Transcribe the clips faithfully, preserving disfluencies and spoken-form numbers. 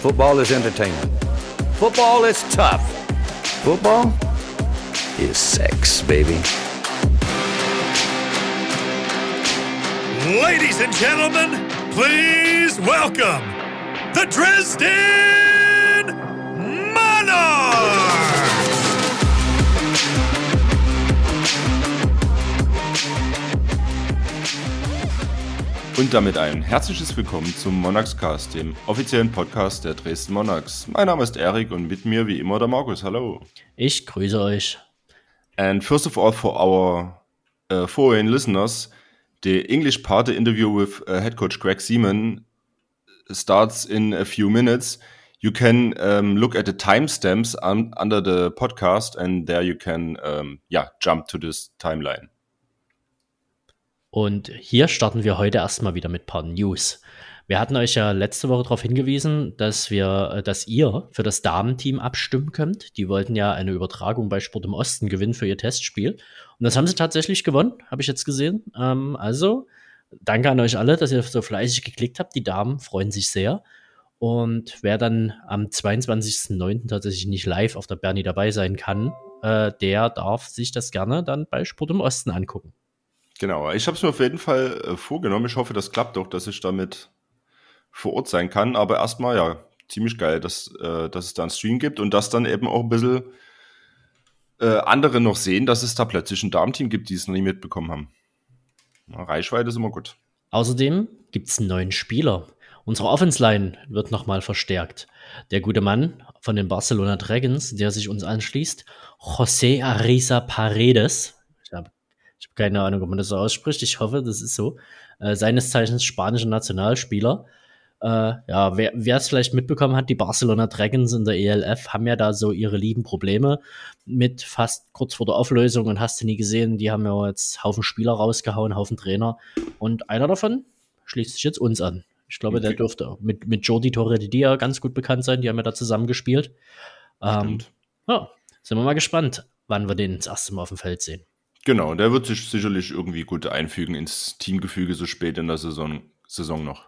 Football is entertainment. Football is tough. Football is sex, baby. Ladies and gentlemen, please welcome the Dresden Monarchs! Und damit ein herzliches Willkommen zum Monarchscast, dem offiziellen Podcast der Dresden Monarchs. Mein Name ist Erik und mit mir wie immer der Markus. Hallo. Ich grüße euch. And first of all, for our uh, foreign listeners, the English part of the interview with uh, head coach Greg Seaman starts in a few minutes. You can um, look at the timestamps un- under the podcast and there you can um, yeah, jump to this timeline. Und hier starten wir heute erstmal wieder mit ein paar News. Wir hatten euch ja letzte Woche darauf hingewiesen, dass wir, dass ihr für das Damenteam abstimmen könnt. Die wollten ja eine Übertragung bei Sport im Osten gewinnen für ihr Testspiel. Und das haben sie tatsächlich gewonnen, habe ich jetzt gesehen. Ähm, also danke an euch alle, dass ihr so fleißig geklickt habt. Die Damen freuen sich sehr. Und wer dann am zweiundzwanzigsten neunten tatsächlich nicht live auf der Berni dabei sein kann, äh, der darf sich das gerne dann bei Sport im Osten angucken. Genau, ich habe es mir auf jeden Fall äh, vorgenommen. Ich hoffe, das klappt auch, dass ich damit vor Ort sein kann. Aber erstmal, ja, ziemlich geil, dass, äh, dass es da einen Stream gibt und dass dann eben auch ein bisschen äh, andere noch sehen, dass es da plötzlich ein Damenteam gibt, die es noch nie mitbekommen haben. Na, Reichweite ist immer gut. Außerdem gibt es einen neuen Spieler. Unsere Offense-Line wird nochmal verstärkt. Der gute Mann von den Barcelona Dragons, der sich uns anschließt, José Ariza Paredes. Ich habe Ich habe keine Ahnung, ob man das so ausspricht. Ich hoffe, das ist so. Äh, seines Zeichens spanischer Nationalspieler. Äh, ja, wer wer es vielleicht mitbekommen hat, die Barcelona Dragons in der E L F haben ja da so ihre lieben Probleme mit fast kurz vor der Auflösung und hast du nie gesehen, die haben ja jetzt Haufen Spieler rausgehauen, Haufen Trainer und einer davon schließt sich jetzt uns an. Ich glaube, okay. Der dürfte auch mit, mit Jordi Torredia ganz gut bekannt sein, die haben ja da zusammen gespielt. Ähm, ja, sind wir mal gespannt, wann wir den das erste Mal auf dem Feld sehen. Genau, der wird sich sicherlich irgendwie gut einfügen ins Teamgefüge so spät in der Saison, Saison noch.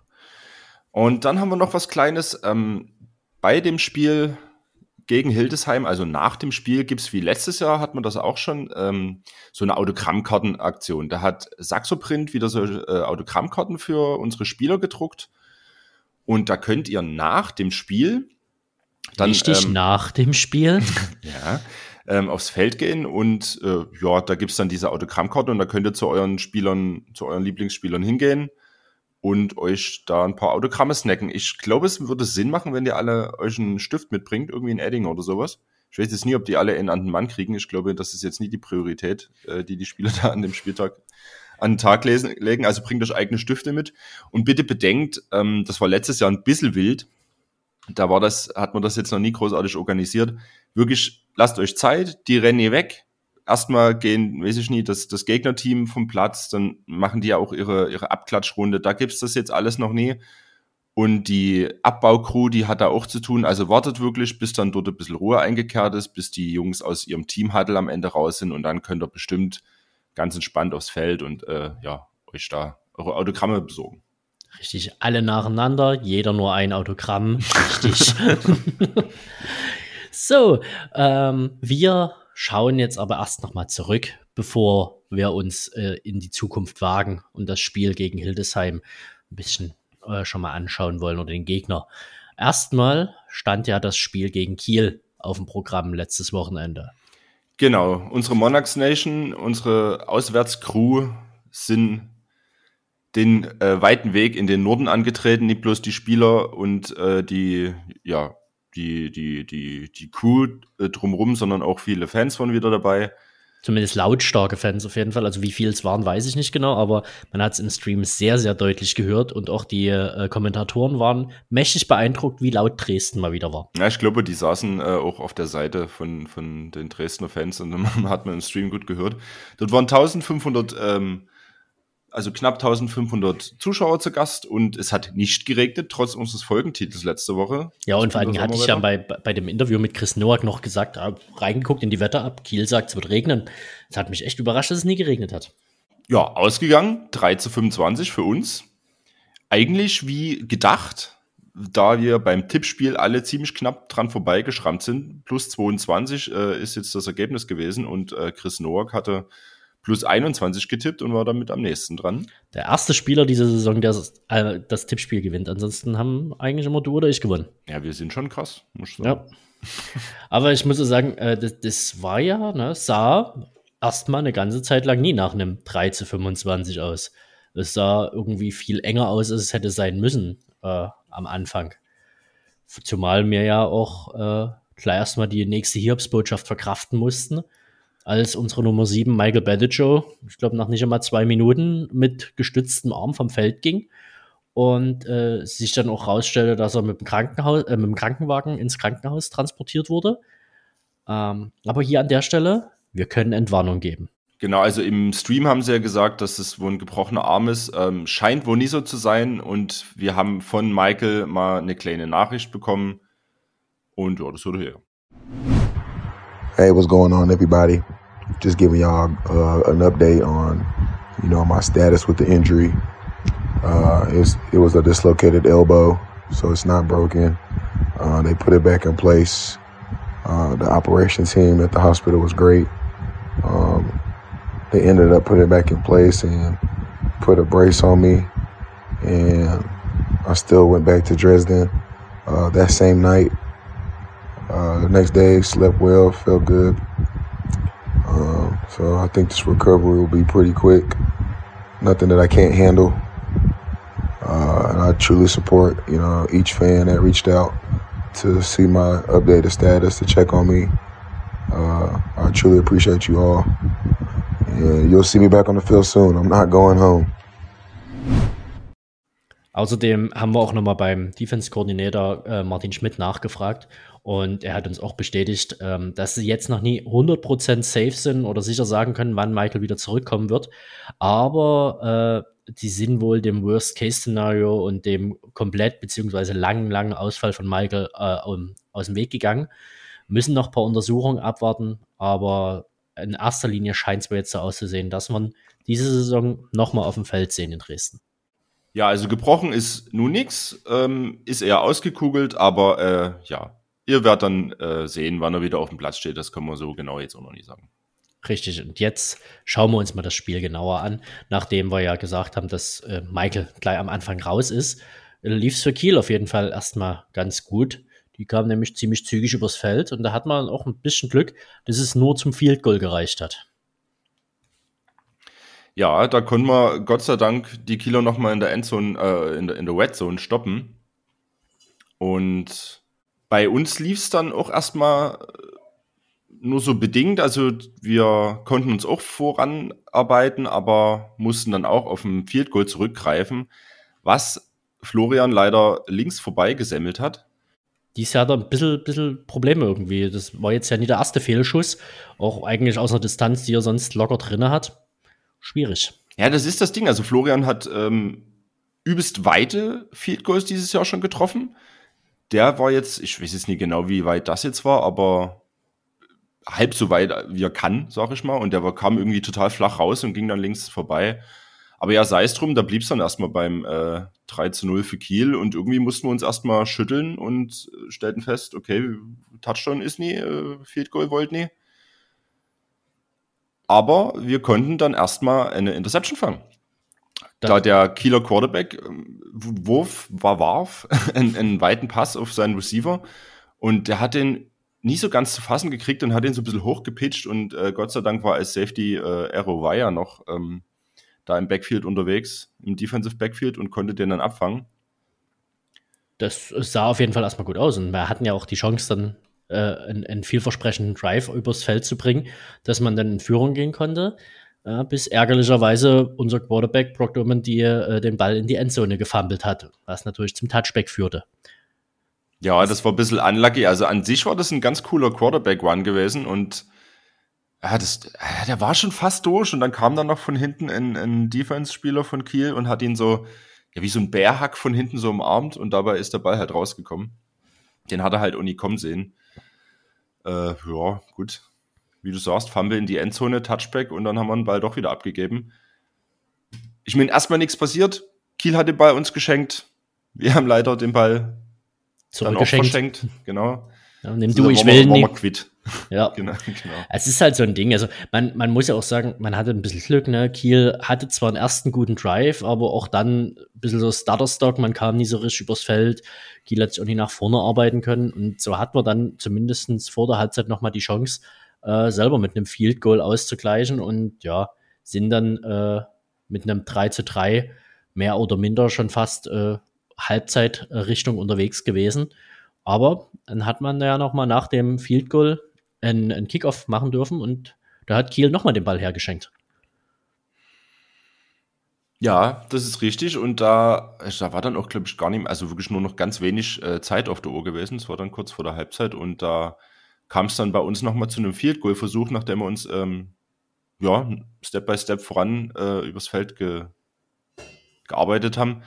Und dann haben wir noch was Kleines. Ähm, bei dem Spiel gegen Hildesheim, also nach dem Spiel, gibt es wie letztes Jahr, hat man das auch schon, ähm, so eine Autogrammkartenaktion. Da hat Saxoprint wieder so äh, Autogrammkarten für unsere Spieler gedruckt. Und da könnt ihr nach dem Spiel dann, Richtig, ähm, nach dem Spiel? ja, Ähm, aufs Feld gehen und äh, ja, da gibt's dann diese Autogrammkarte und da könnt ihr zu euren Spielern, zu euren Lieblingsspielern hingehen und euch da ein paar Autogramme snacken. Ich glaube, es würde Sinn machen, wenn ihr alle euch einen Stift mitbringt, irgendwie ein Edding oder sowas. Ich weiß jetzt nie, ob die alle in an den Mann kriegen. Ich glaube, das ist jetzt nie die Priorität, äh, die die Spieler da an dem Spieltag an den Tag lesen, legen. Also bringt euch eigene Stifte mit und bitte bedenkt, ähm, das war letztes Jahr ein bisschen wild. Da war das, hat man das jetzt noch nie großartig organisiert. Wirklich, lasst euch Zeit, die rennen hier weg. Erstmal gehen, weiß ich nicht, das, das Gegnerteam vom Platz, dann machen die ja auch ihre, ihre Abklatschrunde. Da gibt's das jetzt alles noch nie. Und die Abbaukrew, die hat da auch zu tun. Also wartet wirklich, bis dann dort ein bisschen Ruhe eingekehrt ist, bis die Jungs aus ihrem Teamhuddle am Ende raus sind und dann könnt ihr bestimmt ganz entspannt aufs Feld und äh, ja, euch da eure Autogramme besorgen. Richtig, alle nacheinander, jeder nur ein Autogramm. Richtig. So, ähm, wir schauen jetzt aber erst nochmal zurück, bevor wir uns äh, in die Zukunft wagen und das Spiel gegen Hildesheim ein bisschen äh, schon mal anschauen wollen oder den Gegner. Erstmal stand ja das Spiel gegen Kiel auf dem Programm letztes Wochenende. Genau, unsere Monarchs Nation, unsere Auswärtscrew sind den äh, weiten Weg in den Norden angetreten, nicht bloß die Spieler und äh, die, ja, die, die, die, die Crew äh, drumherum, sondern auch viele Fans waren wieder dabei. Zumindest lautstarke Fans auf jeden Fall. Also wie viel es waren, weiß ich nicht genau, aber man hat es im Stream sehr, sehr deutlich gehört und auch die äh, Kommentatoren waren mächtig beeindruckt, wie laut Dresden mal wieder war. Ja, ich glaube, die saßen äh, auch auf der Seite von, von den Dresdner Fans und dann hat man im Stream gut gehört. Dort waren eintausendfünfhundert ähm, Also knapp eintausendfünfhundert Zuschauer zu Gast und es hat nicht geregnet, trotz unseres Folgentitels letzte Woche. Ja, und vor allen Dingen hatte ich ja bei, bei dem Interview mit Chris Nowak noch gesagt, ah, reingeguckt in die Wetter-App, Kiel sagt, es wird regnen. Es hat mich echt überrascht, dass es nie geregnet hat. Ja, ausgegangen, drei zu fünfundzwanzig für uns. Eigentlich wie gedacht, da wir beim Tippspiel alle ziemlich knapp dran vorbeigeschrammt sind. Plus zweiundzwanzig äh, ist jetzt das Ergebnis gewesen und äh, Chris Nowak hatte plus einundzwanzig getippt und war damit am nächsten dran. Der erste Spieler dieser Saison, der das, äh, das Tippspiel gewinnt. Ansonsten haben eigentlich immer du oder ich gewonnen. Ja, wir sind schon krass, muss ich sagen. Ja. Aber ich muss sagen, äh, das, das war ja, ne, sah erstmal eine ganze Zeit lang nie nach einem drei zu fünfundzwanzig aus. Es sah irgendwie viel enger aus, als es hätte sein müssen äh, am Anfang. Zumal wir ja auch äh, gleich erstmal die nächste Hiobsbotschaft verkraften mussten, als unsere Nummer sieben, Michael Badicio, ich glaube nach nicht einmal zwei Minuten mit gestütztem Arm vom Feld ging und äh, sich dann auch rausstellte, dass er mit dem, Krankenhaus, äh, mit dem Krankenwagen ins Krankenhaus transportiert wurde. Ähm, aber hier an der Stelle, wir können Entwarnung geben. Genau, also im Stream haben sie ja gesagt, dass es wohl ein gebrochener Arm ist. Ähm, scheint wohl nie so zu sein. Und wir haben von Michael mal eine kleine Nachricht bekommen. Und ja, das wurde her. Hey, what's going on, everybody? Just giving y'all uh, an update on, you know, my status with the injury. Uh, it's, it was a dislocated elbow, so it's not broken. Uh, they put it back in place. Uh, the operation team at the hospital was great. Um, they ended up putting it back in place and put a brace on me. And I still went back to Dresden uh, that same night. Uh, the next day, slept well, felt good. Um, so I think this recovery will be pretty quick. Nothing that I can't handle. Uh, and I truly support, you know, each fan that reached out to see my updated status, to check on me. Uh, I truly appreciate you all. And you'll see me back on the field soon. I'm not going home. Außerdem haben wir auch nochmal beim Defense-Koordinator äh, Martin Schmidt nachgefragt und er hat uns auch bestätigt, ähm, dass sie jetzt noch nie hundert Prozent safe sind oder sicher sagen können, wann Michael wieder zurückkommen wird. Aber äh, die sind wohl dem Worst-Case-Szenario und dem komplett beziehungsweise langen, langen Ausfall von Michael äh, um, aus dem Weg gegangen. Müssen noch ein paar Untersuchungen abwarten, aber in erster Linie scheint es mir jetzt so auszusehen, dass man diese Saison nochmal auf dem Feld sehen in Dresden. Ja, also gebrochen ist nun nichts, ähm, ist eher ausgekugelt, aber äh, ja, ihr werdet dann äh, sehen, wann er wieder auf dem Platz steht. Das können wir so genau jetzt auch noch nicht sagen. Richtig, und jetzt schauen wir uns mal das Spiel genauer an. Nachdem wir ja gesagt haben, dass äh, Michael gleich am Anfang raus ist, lief es für Kiel auf jeden Fall erstmal ganz gut. Die kamen nämlich ziemlich zügig übers Feld und da hat man auch ein bisschen Glück, dass es nur zum Field Goal gereicht hat. Ja, da konnten wir Gott sei Dank die Kieler nochmal in der Endzone, äh, in der, in der Red Zone stoppen. Und bei uns lief es dann auch erstmal nur so bedingt. Also wir konnten uns auch voranarbeiten, aber mussten dann auch auf ein Field Goal zurückgreifen, was Florian leider links vorbei gesemmelt hat. Dies Jahr hat er ein bisschen, bisschen Probleme irgendwie. Das war jetzt ja nie der erste Fehlschuss. Auch eigentlich aus einer Distanz, die er sonst locker drin hat. Schwierig. Ja, das ist das Ding. Also Florian hat ähm, übelst weite Field Goals dieses Jahr schon getroffen. Der war jetzt, ich weiß jetzt nicht genau, wie weit das jetzt war, aber halb so weit, wie er kann, sag ich mal. Und der war, kam irgendwie total flach raus und ging dann links vorbei. Aber ja, sei es drum, da blieb es dann erstmal beim äh, drei zu null für Kiel. Und irgendwie mussten wir uns erstmal schütteln und äh, stellten fest, okay, Touchdown ist nie, äh, Field Goal wollt nie. Aber wir konnten dann erstmal eine Interception fangen. Das da der Kieler Quarterback wurf, war warf einen, einen weiten Pass auf seinen Receiver und der hat den nie so ganz zu fassen gekriegt und hat den so ein bisschen hochgepitcht und äh, Gott sei Dank war als Safety äh, Arrow Wire noch ähm, da im Backfield unterwegs, im Defensive Backfield und konnte den dann abfangen. Das sah auf jeden Fall erstmal gut aus und wir hatten ja auch die Chance dann äh, einen, einen vielversprechenden Drive übers Feld zu bringen, dass man dann in Führung gehen konnte, äh, bis ärgerlicherweise unser Quarterback Brock Domandy äh, den Ball in die Endzone gefummelt hat, was natürlich zum Touchback führte. Ja, das war ein bisschen unlucky. Also an sich war das ein ganz cooler Quarterback-Run gewesen und ja, das, der war schon fast durch und dann kam dann noch von hinten ein, ein Defense-Spieler von Kiel und hat ihn so, ja, wie so ein Bärhack von hinten so umarmt und dabei ist der Ball halt rausgekommen. Den hat er halt auch nie kommen sehen. Äh, ja, gut. Wie du sagst, Fumble in die Endzone, Touchback und dann haben wir den Ball doch wieder abgegeben. Ich meine, erstmal nichts passiert. Kiel hat den Ball uns geschenkt. Wir haben leider den Ball zurückgeschenkt. Dann auch verschenkt, genau. Ja, nimm Also du, da ich waren will wir, waren wir nicht. quitt. Ja. Genau, genau. Es ist halt so ein Ding. Also man, man muss ja auch sagen, man hatte ein bisschen Glück. Ne? Kiel hatte zwar einen ersten guten Drive, aber auch dann ein bisschen so Starterstock. Man kam nie so richtig übers Feld. Kiel hat sich auch nicht nach vorne arbeiten können. Und so hat man dann zumindest vor der Halbzeit nochmal die Chance, äh, selber mit einem Field Goal auszugleichen. Und ja, sind dann äh, mit einem drei zu drei mehr oder minder schon fast äh, Halbzeitrichtung unterwegs gewesen. Aber dann hat man ja nochmal nach dem Field Goal einen, einen Kickoff machen dürfen und da hat Kiel nochmal den Ball hergeschenkt. Ja, das ist richtig. Und da, da war dann auch, glaube ich, gar nicht mehr, also wirklich nur noch ganz wenig äh, Zeit auf der Uhr gewesen. Es war dann kurz vor der Halbzeit und da kam es dann bei uns nochmal zu einem Field Goal Versuch, nachdem wir uns ähm, ja, Step by Step voran äh, übers Feld ge- gearbeitet haben.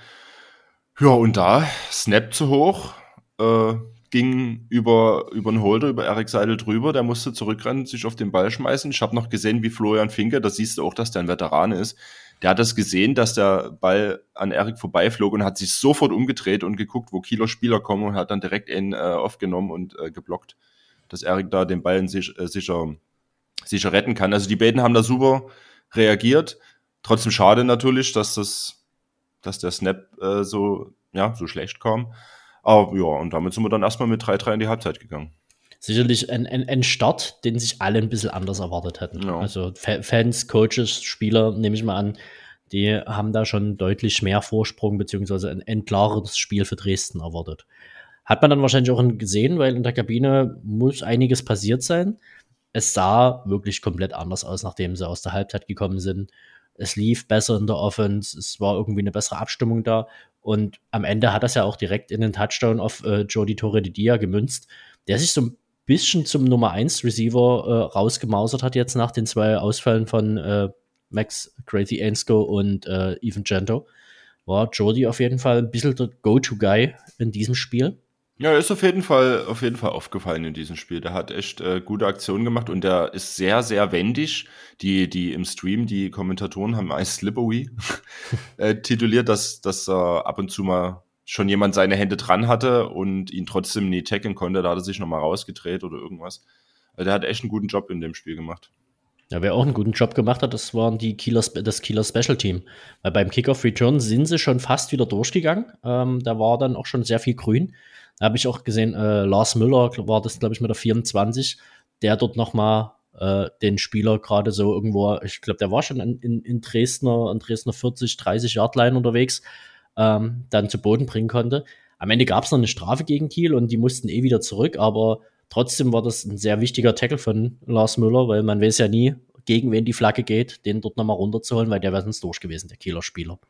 Ja, und da Snap zu hoch, äh, ging über, über einen Holder, über Erik Seidel drüber, der musste zurückrennen, sich auf den Ball schmeißen. Ich habe noch gesehen, wie Florian Finke, da siehst du auch, dass der ein Veteran ist, der hat das gesehen, dass der Ball an Erik vorbeiflog und hat sich sofort umgedreht und geguckt, wo Kieler Spieler kommen und hat dann direkt ihn äh, aufgenommen und äh, geblockt, dass Erik da den Ball sich, äh, sicher, sicher retten kann. Also die beiden haben da super reagiert. Trotzdem schade natürlich, dass das, dass der Snap äh, so, ja, so schlecht kam. Aber ja, und damit sind wir dann erstmal mit drei drei in die Halbzeit gegangen. Sicherlich ein, ein, ein Start, den sich alle ein bisschen anders erwartet hätten. Ja. Also Fa- Fans, Coaches, Spieler, nehme ich mal an, die haben da schon deutlich mehr Vorsprung beziehungsweise ein, ein klareres Spiel für Dresden erwartet. Hat man dann wahrscheinlich auch gesehen, weil in der Kabine muss einiges passiert sein. Es sah wirklich komplett anders aus, nachdem sie aus der Halbzeit gekommen sind. Es lief besser in der Offense, es war irgendwie eine bessere Abstimmung da und am Ende hat das ja auch direkt in den Touchdown auf äh, Jody Torredidia gemünzt, der sich so ein bisschen zum Nummer eins Receiver äh, rausgemausert hat jetzt nach den zwei Ausfällen von äh, Max Crazy Ainsko und äh, Evan Gento. War Jody auf jeden Fall ein bisschen der Go-To-Guy in diesem Spiel. Ja, er ist auf jeden Fall, auf jeden Fall aufgefallen in diesem Spiel. Der hat echt äh, gute Aktionen gemacht und der ist sehr, sehr wendig. Die, die im Stream, die Kommentatoren haben I Slippery äh, tituliert, dass, dass er ab und zu mal schon jemand seine Hände dran hatte und ihn trotzdem nie tackeln konnte. Da hat er sich nochmal rausgedreht oder irgendwas. Also der hat echt einen guten Job in dem Spiel gemacht. Ja, wer auch einen guten Job gemacht hat, das waren die Kieler, das Kieler Special Team. Weil beim Kickoff Return sind sie schon fast wieder durchgegangen. Ähm, da war dann auch schon sehr viel grün. Da habe ich auch gesehen, äh, Lars Müller war das, glaube ich, mit der vierundzwanzig, der dort nochmal äh, den Spieler gerade so irgendwo, ich glaube, der war schon in, in, in Dresdner, in Dresdner vierzig, dreißig Yard Line unterwegs, ähm, dann zu Boden bringen konnte. Am Ende gab es noch eine Strafe gegen Kiel und die mussten eh wieder zurück, aber trotzdem war das ein sehr wichtiger Tackle von Lars Müller, weil man weiß ja nie, gegen wen die Flagge geht, den dort nochmal runterzuholen, weil der wäre sonst durch gewesen, der Kieler Spieler.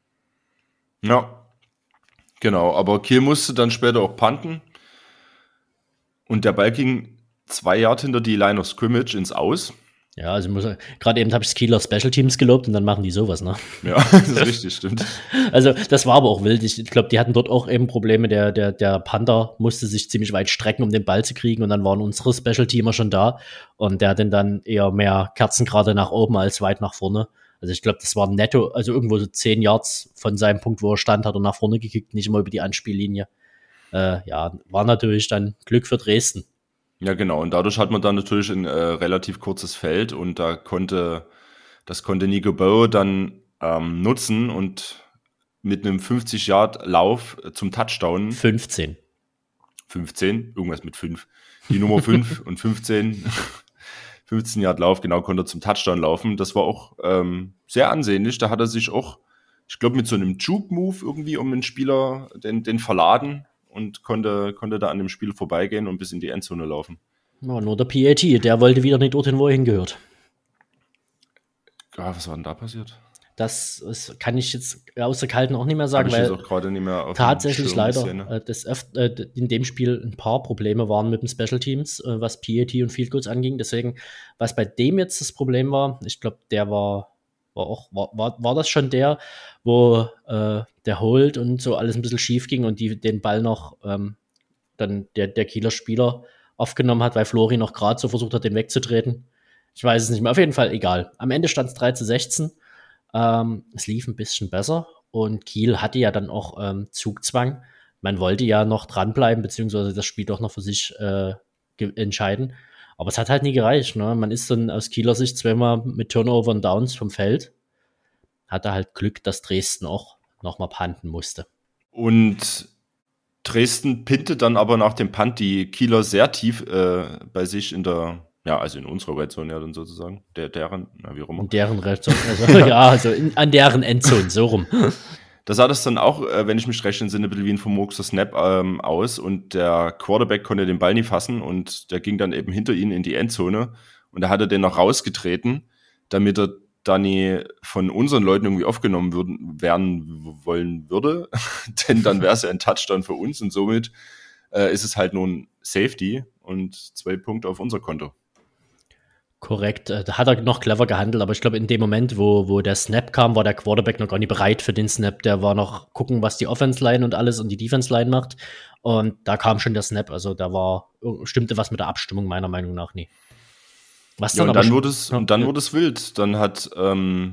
Ja, genau, aber Kiel musste dann später auch punten und der Ball ging zwei Yard hinter die Line of Scrimmage ins Aus. Ja, also muss gerade eben habe ich Kieler Special Teams gelobt und dann machen die sowas, ne? Ja, das ist richtig, stimmt. Also das war aber auch wild. Ich glaube, die hatten dort auch eben Probleme. Der, der, der Panther musste sich ziemlich weit strecken, um den Ball zu kriegen und dann waren unsere Special Teamer schon da und der hat den dann eher mehr Kerzen gerade nach oben als weit nach vorne. Also ich glaube, das war netto, also irgendwo so zehn Yards von seinem Punkt, wo er stand, hat er nach vorne gekickt, nicht immer über die Anspiellinie. Äh, ja, war natürlich dann Glück für Dresden. Ja, genau. Und dadurch hat man dann natürlich ein äh, relativ kurzes Feld und da konnte, das konnte Nico Bow dann ähm, nutzen und mit einem fünfzig Yard Lauf zum Touchdown. fünfzehn. fünfzehn, irgendwas mit fünf. Die Nummer fünf und fünfzehn. fünfzehn Yard Lauf, genau, konnte er zum Touchdown laufen. Das war auch ähm, sehr ansehnlich. Da hat er sich auch, ich glaube, mit so einem Juke-Move irgendwie um den Spieler, den, den verladen und konnte, konnte da an dem Spiel vorbeigehen und bis in die Endzone laufen. Ja, nur der P A T, der wollte wieder nicht dorthin, wo er hingehört. Ja, was war denn da passiert? Das ist, kann ich jetzt aus der Kalten auch nicht mehr sagen, Hab ich weil jetzt auch gerade nicht mehr auf tatsächlich dem Schirm leider gesehen, ne? äh, das öf- äh, in dem Spiel ein paar Probleme waren mit den Special Teams, äh, was P A T und Field Goals anging. Deswegen, was bei dem jetzt das Problem war, ich glaube, der war, war auch, war, war, war das schon der, wo äh, der Hold und so alles ein bisschen schief ging und die den Ball noch ähm, dann der, der Kieler Spieler aufgenommen hat, weil Flori noch gerade so versucht hat, den wegzutreten. Ich weiß es nicht mehr. Auf jeden Fall egal. Am Ende stand es drei zu sechzehn. Ähm, es lief ein bisschen besser und Kiel hatte ja dann auch ähm, Zugzwang. man wollte ja noch dranbleiben, beziehungsweise das Spiel doch noch für sich äh, ge- entscheiden. Aber es hat halt nie gereicht. Ne? Man ist dann aus Kieler Sicht zweimal mit Turnover und Downs vom Feld. Hatte halt Glück, dass Dresden auch nochmal punten musste. Und Dresden pinte dann aber nach dem Punt die Kieler sehr tief äh, bei sich in der, ja, also in unserer Red Zone ja dann sozusagen, der, deren, na wie auch immer. In deren Red Zone, also, ja, also in, an deren Endzone, so rum. Da sah das dann auch, äh, wenn ich mich recht entsinne, ein bisschen wie ein vermurkster Snap ähm, aus und der Quarterback konnte den Ball nie fassen und der ging dann eben hinter ihn in die Endzone und da hat er den noch rausgetreten, damit er da nie von unseren Leuten irgendwie aufgenommen würden, werden wollen würde, denn dann wäre es ja ein Touchdown für uns und somit äh, ist es halt nur ein Safety und zwei Punkte auf unser Konto. Korrekt, äh, da hat er noch clever gehandelt, aber ich glaube, in dem Moment, wo, wo der Snap kam, war der Quarterback noch gar nicht bereit für den Snap. Der war noch gucken, was die Offense-Line und alles und die Defense-Line macht. Und da kam schon der Snap. Also da war, stimmte was mit der Abstimmung meiner Meinung nach nie. Was Ja, dann und aber dann sch- wurde es, Ja, und dann ja. wurde es wild. Dann hat ähm,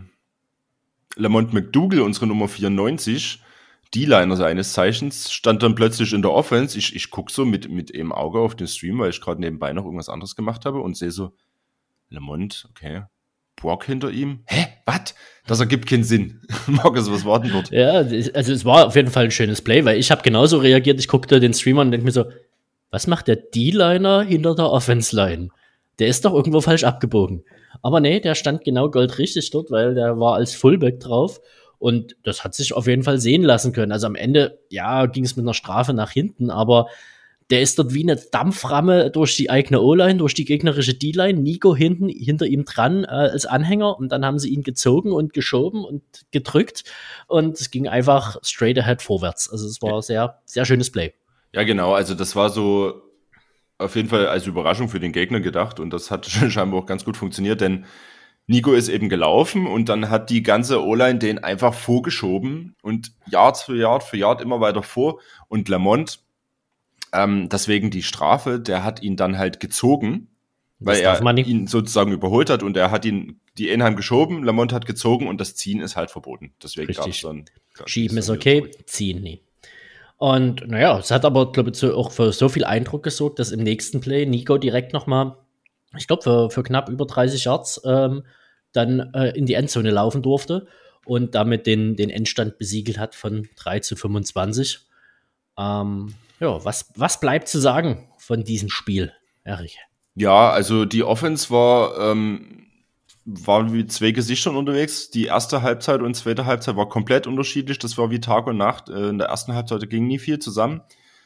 Lamont McDougal, unsere Nummer vierundneunzig, D-Liner seines Zeichens, stand dann plötzlich in der Offense. Ich, ich gucke so mit, mit einem Auge auf den Stream, weil ich gerade nebenbei noch irgendwas anderes gemacht habe und sehe so, Lamont, okay, Brock hinter ihm. Hä? Was? Das ergibt keinen Sinn. Markus, was war denn dort? Ja, also es war auf jeden Fall ein schönes Play, weil ich habe genauso reagiert. Ich guckte den Streamer und denke mir so, was macht der D-Liner hinter der Offense-Line? Der ist doch irgendwo falsch abgebogen. Aber nee, der stand genau goldrichtig dort, weil der war als Fullback drauf. Und das hat sich auf jeden Fall sehen lassen können. Also am Ende, ja, ging es mit einer Strafe nach hinten, aber der ist dort wie eine Dampframme durch die eigene O-Line, durch die gegnerische D-Line, Nico hinten, hinter ihm dran äh, als Anhänger und dann haben sie ihn gezogen und geschoben und gedrückt und es ging einfach straight ahead vorwärts. Also es war ein sehr, sehr schönes Play. Ja, genau, also das war so auf jeden Fall als Überraschung für den Gegner gedacht und das hat scheinbar auch ganz gut funktioniert, denn Nico ist eben gelaufen und dann hat die ganze O-Line den einfach vorgeschoben und Yard für Yard für Yard immer weiter vor und Lamont, ähm, deswegen die Strafe, der hat ihn dann halt gezogen, weil Das darf er man nicht. ihn sozusagen überholt hat und er hat ihn die Enheim geschoben, Lamont hat gezogen und das Ziehen ist halt verboten. Deswegen gab es Richtig. dann... Schieben ist dann okay, wieder zurück. ziehen nie. Und naja, es hat aber, glaube ich, so, auch für so viel Eindruck gesorgt, dass im nächsten Play Nico direkt nochmal, ich glaube, für, für knapp über dreißig Yards ähm, dann äh, in die Endzone laufen durfte und damit den, den Endstand besiegelt hat von drei zu fünfundzwanzig. Ähm, ja, was, was bleibt zu sagen von diesem Spiel, Erich? Ja, also die Offense war, ähm, war wie zwei Gesichtern unterwegs. Die erste Halbzeit und zweite Halbzeit war komplett unterschiedlich. Das war wie Tag und Nacht. Äh, In der ersten Halbzeit ging nie viel zusammen.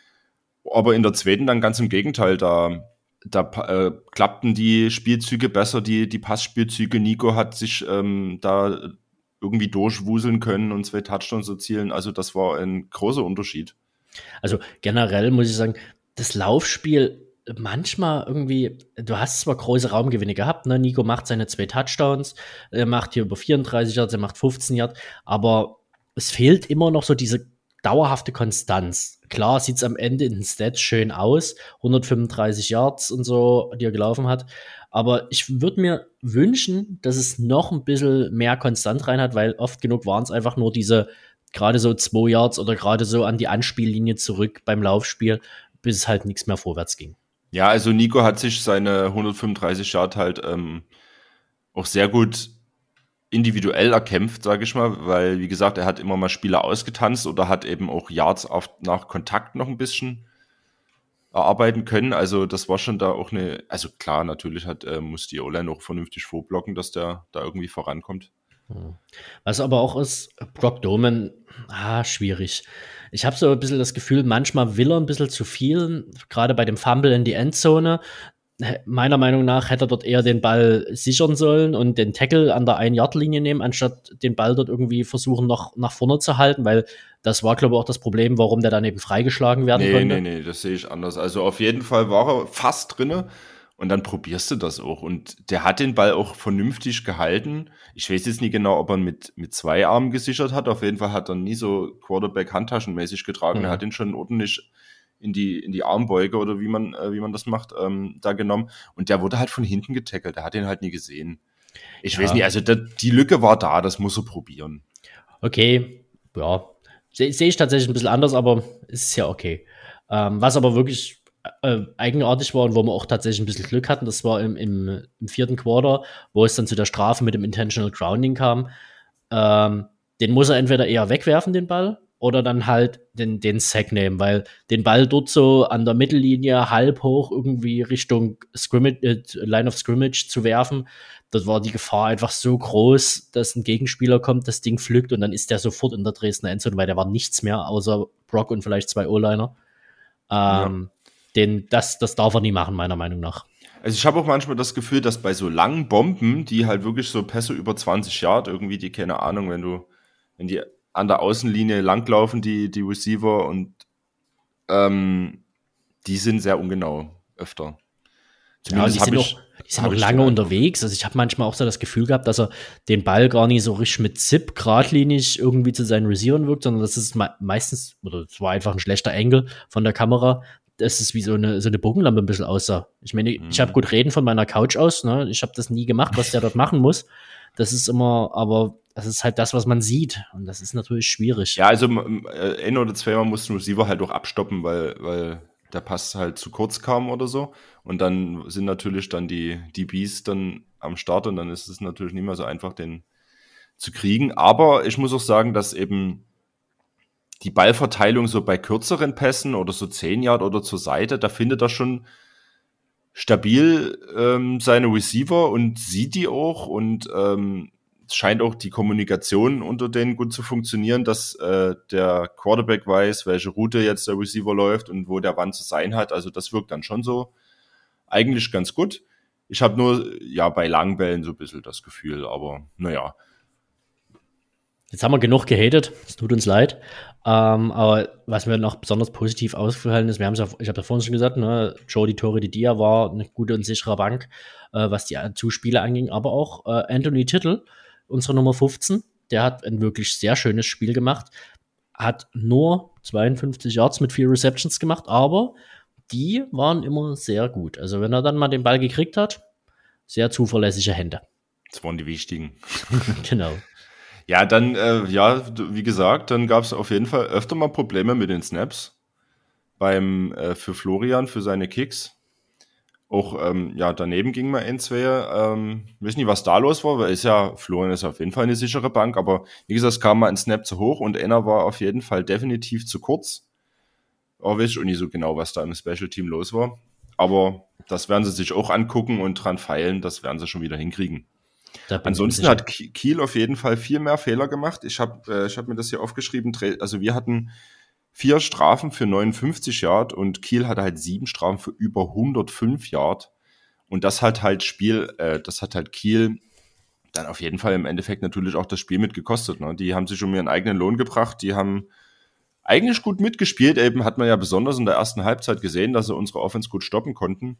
Aber in der zweiten dann ganz im Gegenteil. Da, da äh, klappten die Spielzüge besser, die, die Passspielzüge. Nico hat sich ähm, da irgendwie durchwuseln können und zwei Touchdowns erzielen. Also das war ein großer Unterschied. Also generell muss ich sagen, das Laufspiel manchmal irgendwie, du hast zwar große Raumgewinne gehabt, ne? Nico macht seine zwei Touchdowns, er macht hier über vierunddreißig Yards, er macht fünfzehn Yards, aber es fehlt immer noch so diese dauerhafte Konstanz. Klar sieht es am Ende in den Stats schön aus, hundertfünfunddreißig Yards und so, die er gelaufen hat, aber ich würde mir wünschen, dass es noch ein bisschen mehr konstant rein hat, weil oft genug waren es einfach nur diese gerade so zwei Yards oder gerade so an die Anspiellinie zurück beim Laufspiel, bis es halt nichts mehr vorwärts ging. Ja, also Nico hat sich seine hundertfünfunddreißig Yard halt ähm, auch sehr gut individuell erkämpft, sage ich mal, weil, wie gesagt, er hat immer mal Spieler ausgetanzt oder hat eben auch Yards auf, nach Kontakt noch ein bisschen erarbeiten können. Also das war schon da auch eine, also klar, natürlich hat, äh, muss die O-Line auch vernünftig vorblocken, dass der da irgendwie vorankommt. Was aber auch ist, Brock Doman, ah, schwierig. Ich habe so ein bisschen das Gefühl, manchmal will er ein bisschen zu viel, gerade bei dem Fumble in die Endzone. Meiner Meinung nach hätte er dort eher den Ball sichern sollen und den Tackle an der ein-Yard-Linie nehmen, anstatt den Ball dort irgendwie versuchen, noch nach vorne zu halten, weil das war, glaube ich, auch das Problem, warum der dann eben freigeschlagen werden Nee, konnte. nee, nee, das sehe ich anders. Also auf jeden Fall war er fast drinne und dann probierst du das auch. Und der hat den Ball auch vernünftig gehalten. Ich weiß jetzt nie genau, ob er ihn mit, mit zwei Armen gesichert hat. Auf jeden Fall hat er nie so Quarterback-Handtaschenmäßig getragen. Mhm. Er hat ihn schon ordentlich in die, in die Armbeuge oder wie man, äh, wie man das macht, ähm, da genommen. Und der wurde halt von hinten getackelt. Der hat ihn halt nie gesehen. Ich Ja. weiß nicht, also da, die Lücke war da, das muss er probieren. Okay, ja, sehe seh ich tatsächlich ein bisschen anders, aber es ist ja okay. Ähm, was aber wirklich äh, eigenartig war und wo wir auch tatsächlich ein bisschen Glück hatten, das war im, im, im vierten Quarter, wo es dann zu der Strafe mit dem Intentional Grounding kam. Ähm, den muss er entweder eher wegwerfen, den Ball, oder dann halt den, den Sack nehmen, weil den Ball dort so an der Mittellinie halb hoch irgendwie Richtung Scrimmage, äh, Line of Scrimmage zu werfen, dort war die Gefahr einfach so groß, dass ein Gegenspieler kommt, das Ding pflückt und dann ist der sofort in der Dresdner Endzone, weil der war nichts mehr, außer Brock und vielleicht zwei O-Liner. Ähm, ja. den, das, das darf er nie machen, meiner Meinung nach. Also ich habe auch manchmal das Gefühl, dass bei so langen Bomben, die halt wirklich so Pässe über zwanzig Yard, irgendwie die, keine Ahnung, wenn du, wenn die an der Außenlinie langlaufen, die, die Receiver, und ähm, die sind sehr ungenau öfter. Zumindest ja, die sind, ich, auch, die sind auch lange unterwegs. Also ich habe manchmal auch so das Gefühl gehabt, dass er den Ball gar nicht so richtig mit Zip geradlinig irgendwie zu seinen Receivern wirkt, sondern das ist me- meistens, oder es war einfach ein schlechter Engel von der Kamera, dass es wie so eine, so eine Bogenlampe ein bisschen aussah. Ich meine, mhm. ich habe gut reden von meiner Couch aus, ne? Ich habe das nie gemacht, was der dort machen muss. Das ist immer, aber das ist halt das, was man sieht. Und das ist natürlich schwierig. Ja, also äh, ein oder zweimal mussten Receiver halt auch abstoppen, weil, weil der Pass halt zu kurz kam oder so. Und dann sind natürlich dann die D Bs dann am Start und dann ist es natürlich nicht mehr so einfach, den zu kriegen. Aber ich muss auch sagen, dass eben die Ballverteilung so bei kürzeren Pässen oder so zehn Yard oder zur Seite, da findet er schon stabil ähm, seine Receiver und sieht die auch, und ähm, es scheint auch die Kommunikation unter denen gut zu funktionieren, dass äh, der Quarterback weiß, welche Route jetzt der Receiver läuft und wo der wann zu sein hat. Also das wirkt dann schon so eigentlich ganz gut. Ich habe nur ja bei langen Bällen so ein bisschen das Gefühl, aber naja. Jetzt haben wir genug gehatet, es tut uns leid. Ähm, aber was mir noch besonders positiv ausgefallen ist, wir haben es ja, ich habe ja vorhin schon gesagt, ne, Jody Torre-Didia war eine gute und sichere Bank, äh, was die Zuspiele anging, aber auch äh, Anthony Tittle, unsere Nummer fünfzehn, der hat ein wirklich sehr schönes Spiel gemacht, hat nur zweiundfünfzig Yards mit vier Receptions gemacht, aber die waren immer sehr gut. Also wenn er dann mal den Ball gekriegt hat, sehr zuverlässige Hände. Das waren die wichtigen. Genau. Ja, dann, äh, ja, wie gesagt, dann gab es auf jeden Fall öfter mal Probleme mit den Snaps beim äh, für Florian, für seine Kicks. Auch, ähm, ja, daneben ging mal ein, zwei. Ähm, ich weiß nicht, was da los war, weil ist ja, Florian ist auf jeden Fall eine sichere Bank, aber wie gesagt, es kam mal ein Snap zu hoch und einer war auf jeden Fall definitiv zu kurz. Aber weiß ich auch nicht so genau, was da im Special Team los war. Aber das werden sie sich auch angucken und dran feilen, das werden sie schon wieder hinkriegen. Ansonsten hat Kiel auf jeden Fall viel mehr Fehler gemacht. Ich habe äh, ich hab mir das hier aufgeschrieben. Also wir hatten vier Strafen für neunundfünfzig Yard und Kiel hatte halt sieben Strafen für über hundertfünf Yard. Und das hat halt Spiel, äh, das hat halt Kiel dann auf jeden Fall im Endeffekt natürlich auch das Spiel mit gekostet. Ne? Die haben sich um ihren eigenen Lohn gebracht. Die haben eigentlich gut mitgespielt. Eben hat man ja besonders in der ersten Halbzeit gesehen, dass sie unsere Offense gut stoppen konnten.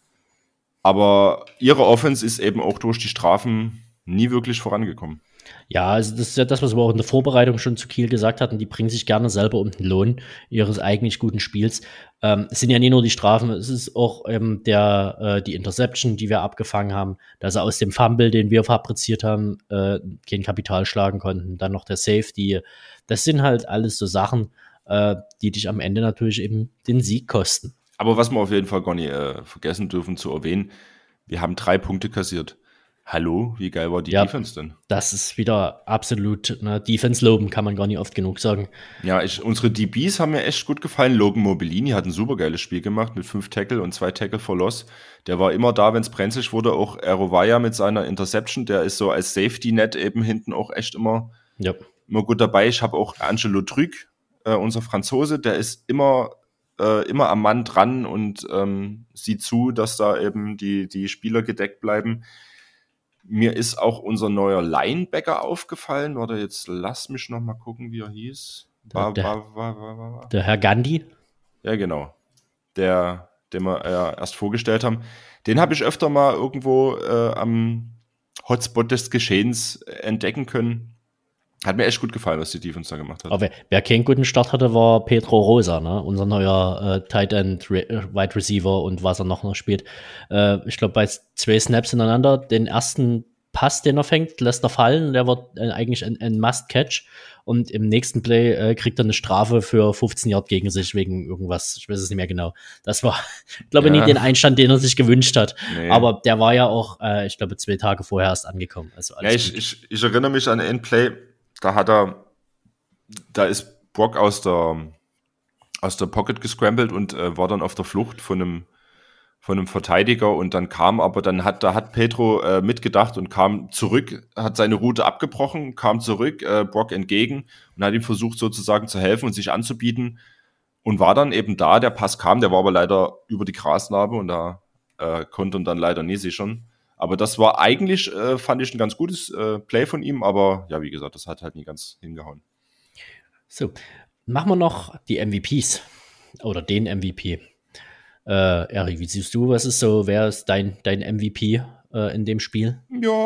Aber ihre Offense ist eben auch durch die Strafen nie wirklich vorangekommen. Ja, also das ist ja das, was wir auch in der Vorbereitung schon zu Kiel gesagt hatten. Die bringen sich gerne selber um den Lohn ihres eigentlich guten Spiels. Ähm, es sind ja nicht nur die Strafen, es ist auch ähm, der, äh, die Interception, die wir abgefangen haben, dass sie aus dem Fumble, den wir fabriziert haben, äh, kein Kapital schlagen konnten. Dann noch der Safety. Das sind halt alles so Sachen, äh, die dich am Ende natürlich eben den Sieg kosten. Aber was wir auf jeden Fall gar nicht äh, vergessen dürfen zu erwähnen, wir haben drei Punkte kassiert. Hallo, wie geil war die ja, Defense denn? Das ist wieder absolut, ne, Defense loben, kann man gar nicht oft genug sagen. Ja, ich, unsere D Bs haben mir echt gut gefallen. Logan Mobilini hat ein super geiles Spiel gemacht mit fünf Tackle und zwei Tackle for Loss. Der war immer da, wenn es brenzlig wurde. Auch Arovaya mit seiner Interception, der ist so als Safety-Net eben hinten auch echt immer, ja. immer gut dabei. Ich habe auch Angelo Trüg, äh, unser Franzose, der ist immer Äh, immer am Mann dran und ähm, sieht zu, dass da eben die, die Spieler gedeckt bleiben. Mir ist auch unser neuer Linebacker aufgefallen. Warte, jetzt lass mich noch mal gucken, wie er hieß. War, der, war, war, war, war. der Herr Gandhi? Ja, genau. Der, den wir äh, erst vorgestellt haben. Den habe ich öfter mal irgendwo äh, am Hotspot des Geschehens entdecken können. Hat mir echt gut gefallen, was die Defense da gemacht hat. Aber wer, wer keinen guten Start hatte, war Pedro Rosa, ne? Unser neuer äh, Tight End, Re- Wide Receiver und was er noch noch spielt. Äh, ich glaube, bei zwei Snaps ineinander, den ersten Pass, den er fängt, lässt er fallen. Der wird äh, eigentlich ein, ein Must-Catch. Und im nächsten Play äh, kriegt er eine Strafe für fünfzehn Yard gegen sich wegen irgendwas. Ich weiß es nicht mehr genau. Das war, ich glaube, ja. nie den Einstand, den er sich gewünscht hat. Nee. Aber der war ja auch, äh, ich glaube, zwei Tage vorher erst angekommen. Also alles ja, ich, ich, ich erinnere mich an ein Play, da hat er, da ist Brock aus der, aus der Pocket gescrambled und äh, war dann auf der Flucht von einem von einem Verteidiger und dann kam aber, dann hat, da hat Pedro äh, mitgedacht und kam zurück, hat seine Route abgebrochen, kam zurück, äh, Brock entgegen und hat ihm versucht sozusagen zu helfen und sich anzubieten und war dann eben da, der Pass kam, der war aber leider über die Grasnarbe und da äh, konnte ihn dann leider nie sichern. Aber das war eigentlich, äh, fand ich, ein ganz gutes äh, Play von ihm, aber ja, wie gesagt, das hat halt nie ganz hingehauen. So, machen wir noch die M V Ps oder den M V P. Äh, Erik, wie siehst du, was ist so, wer ist dein, dein M V P äh, in dem Spiel?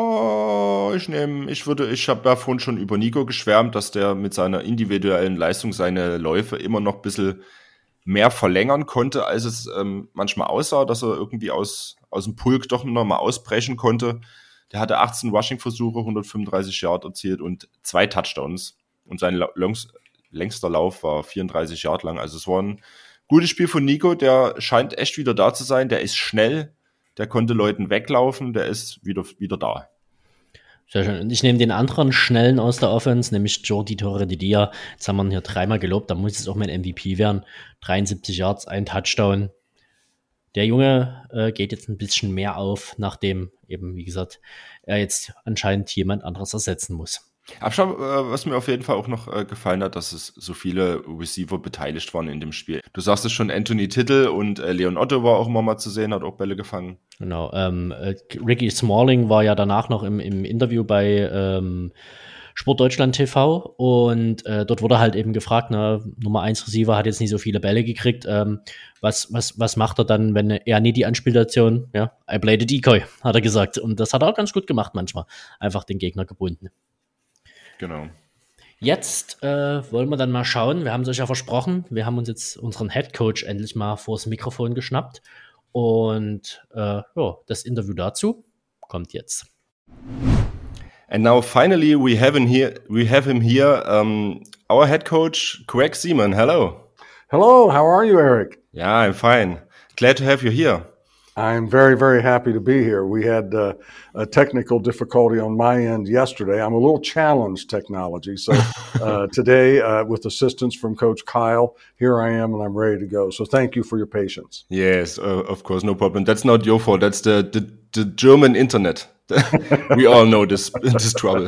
Ja, ich nehme, ich würde, ich habe ja vorhin schon über Nico geschwärmt, dass der mit seiner individuellen Leistung seine Läufe immer noch ein bisschen mehr verlängern konnte, als es ähm, manchmal aussah, dass er irgendwie aus, aus dem Pulk doch noch mal ausbrechen konnte. Der hatte achtzehn Rushing-Versuche, hundertfünfunddreißig Yard erzielt und zwei Touchdowns. Und sein La- Longs- längster Lauf war vierunddreißig Yard lang. Also es war ein gutes Spiel von Nico, der scheint echt wieder da zu sein, der ist schnell, der konnte Leuten weglaufen, der ist wieder, wieder da. Sehr schön. Und ich nehme den anderen Schnellen aus der Offense, nämlich Jordi Torre-Dia. Jetzt haben wir ihn hier dreimal gelobt, da muss es auch mein M V P werden. dreiundsiebzig Yards, ein Touchdown. Der Junge äh, geht jetzt ein bisschen mehr auf, nachdem eben, wie gesagt, er jetzt anscheinend jemand anderes ersetzen muss. Abschau, äh, was mir auf jeden Fall auch noch äh, gefallen hat, dass es so viele Receiver beteiligt waren in dem Spiel. Du sagst es schon, Anthony Tittle und äh, Leon Otto war auch immer mal zu sehen, hat auch Bälle gefangen. Genau, ähm, äh, Ricky Smalling war ja danach noch im, im Interview bei ähm, Sportdeutschland T V und äh, dort wurde halt eben gefragt, ne, Nummer eins Receiver hat jetzt nicht so viele Bälle gekriegt, ähm, was, was, was macht er dann, wenn er nie die Anspielstation, ja, I play the decoy, hat er gesagt. Und das hat er auch ganz gut gemacht manchmal, einfach den Gegner gebunden. Genau. Jetzt äh, wollen wir dann mal schauen. Wir haben es euch ja versprochen. Wir haben uns jetzt unseren Headcoach endlich mal vors Mikrofon geschnappt. Und äh, ja, das Interview dazu kommt jetzt. And now finally we have him here. We have him here. Um, our head coach, Greg Seaman. Hello. Hello. How are you, Eric? Yeah, I'm fine. Glad to have you here. I'm very, very happy to be here. We had uh, a technical difficulty on my end yesterday. I'm a little challenged technology. So uh, today, uh, with assistance from Coach Kyle, here I am and I'm ready to go. So thank you for your patience. Yes, uh, of course, no problem. That's not your fault. That's the, the, the German internet. We all know this, this trouble.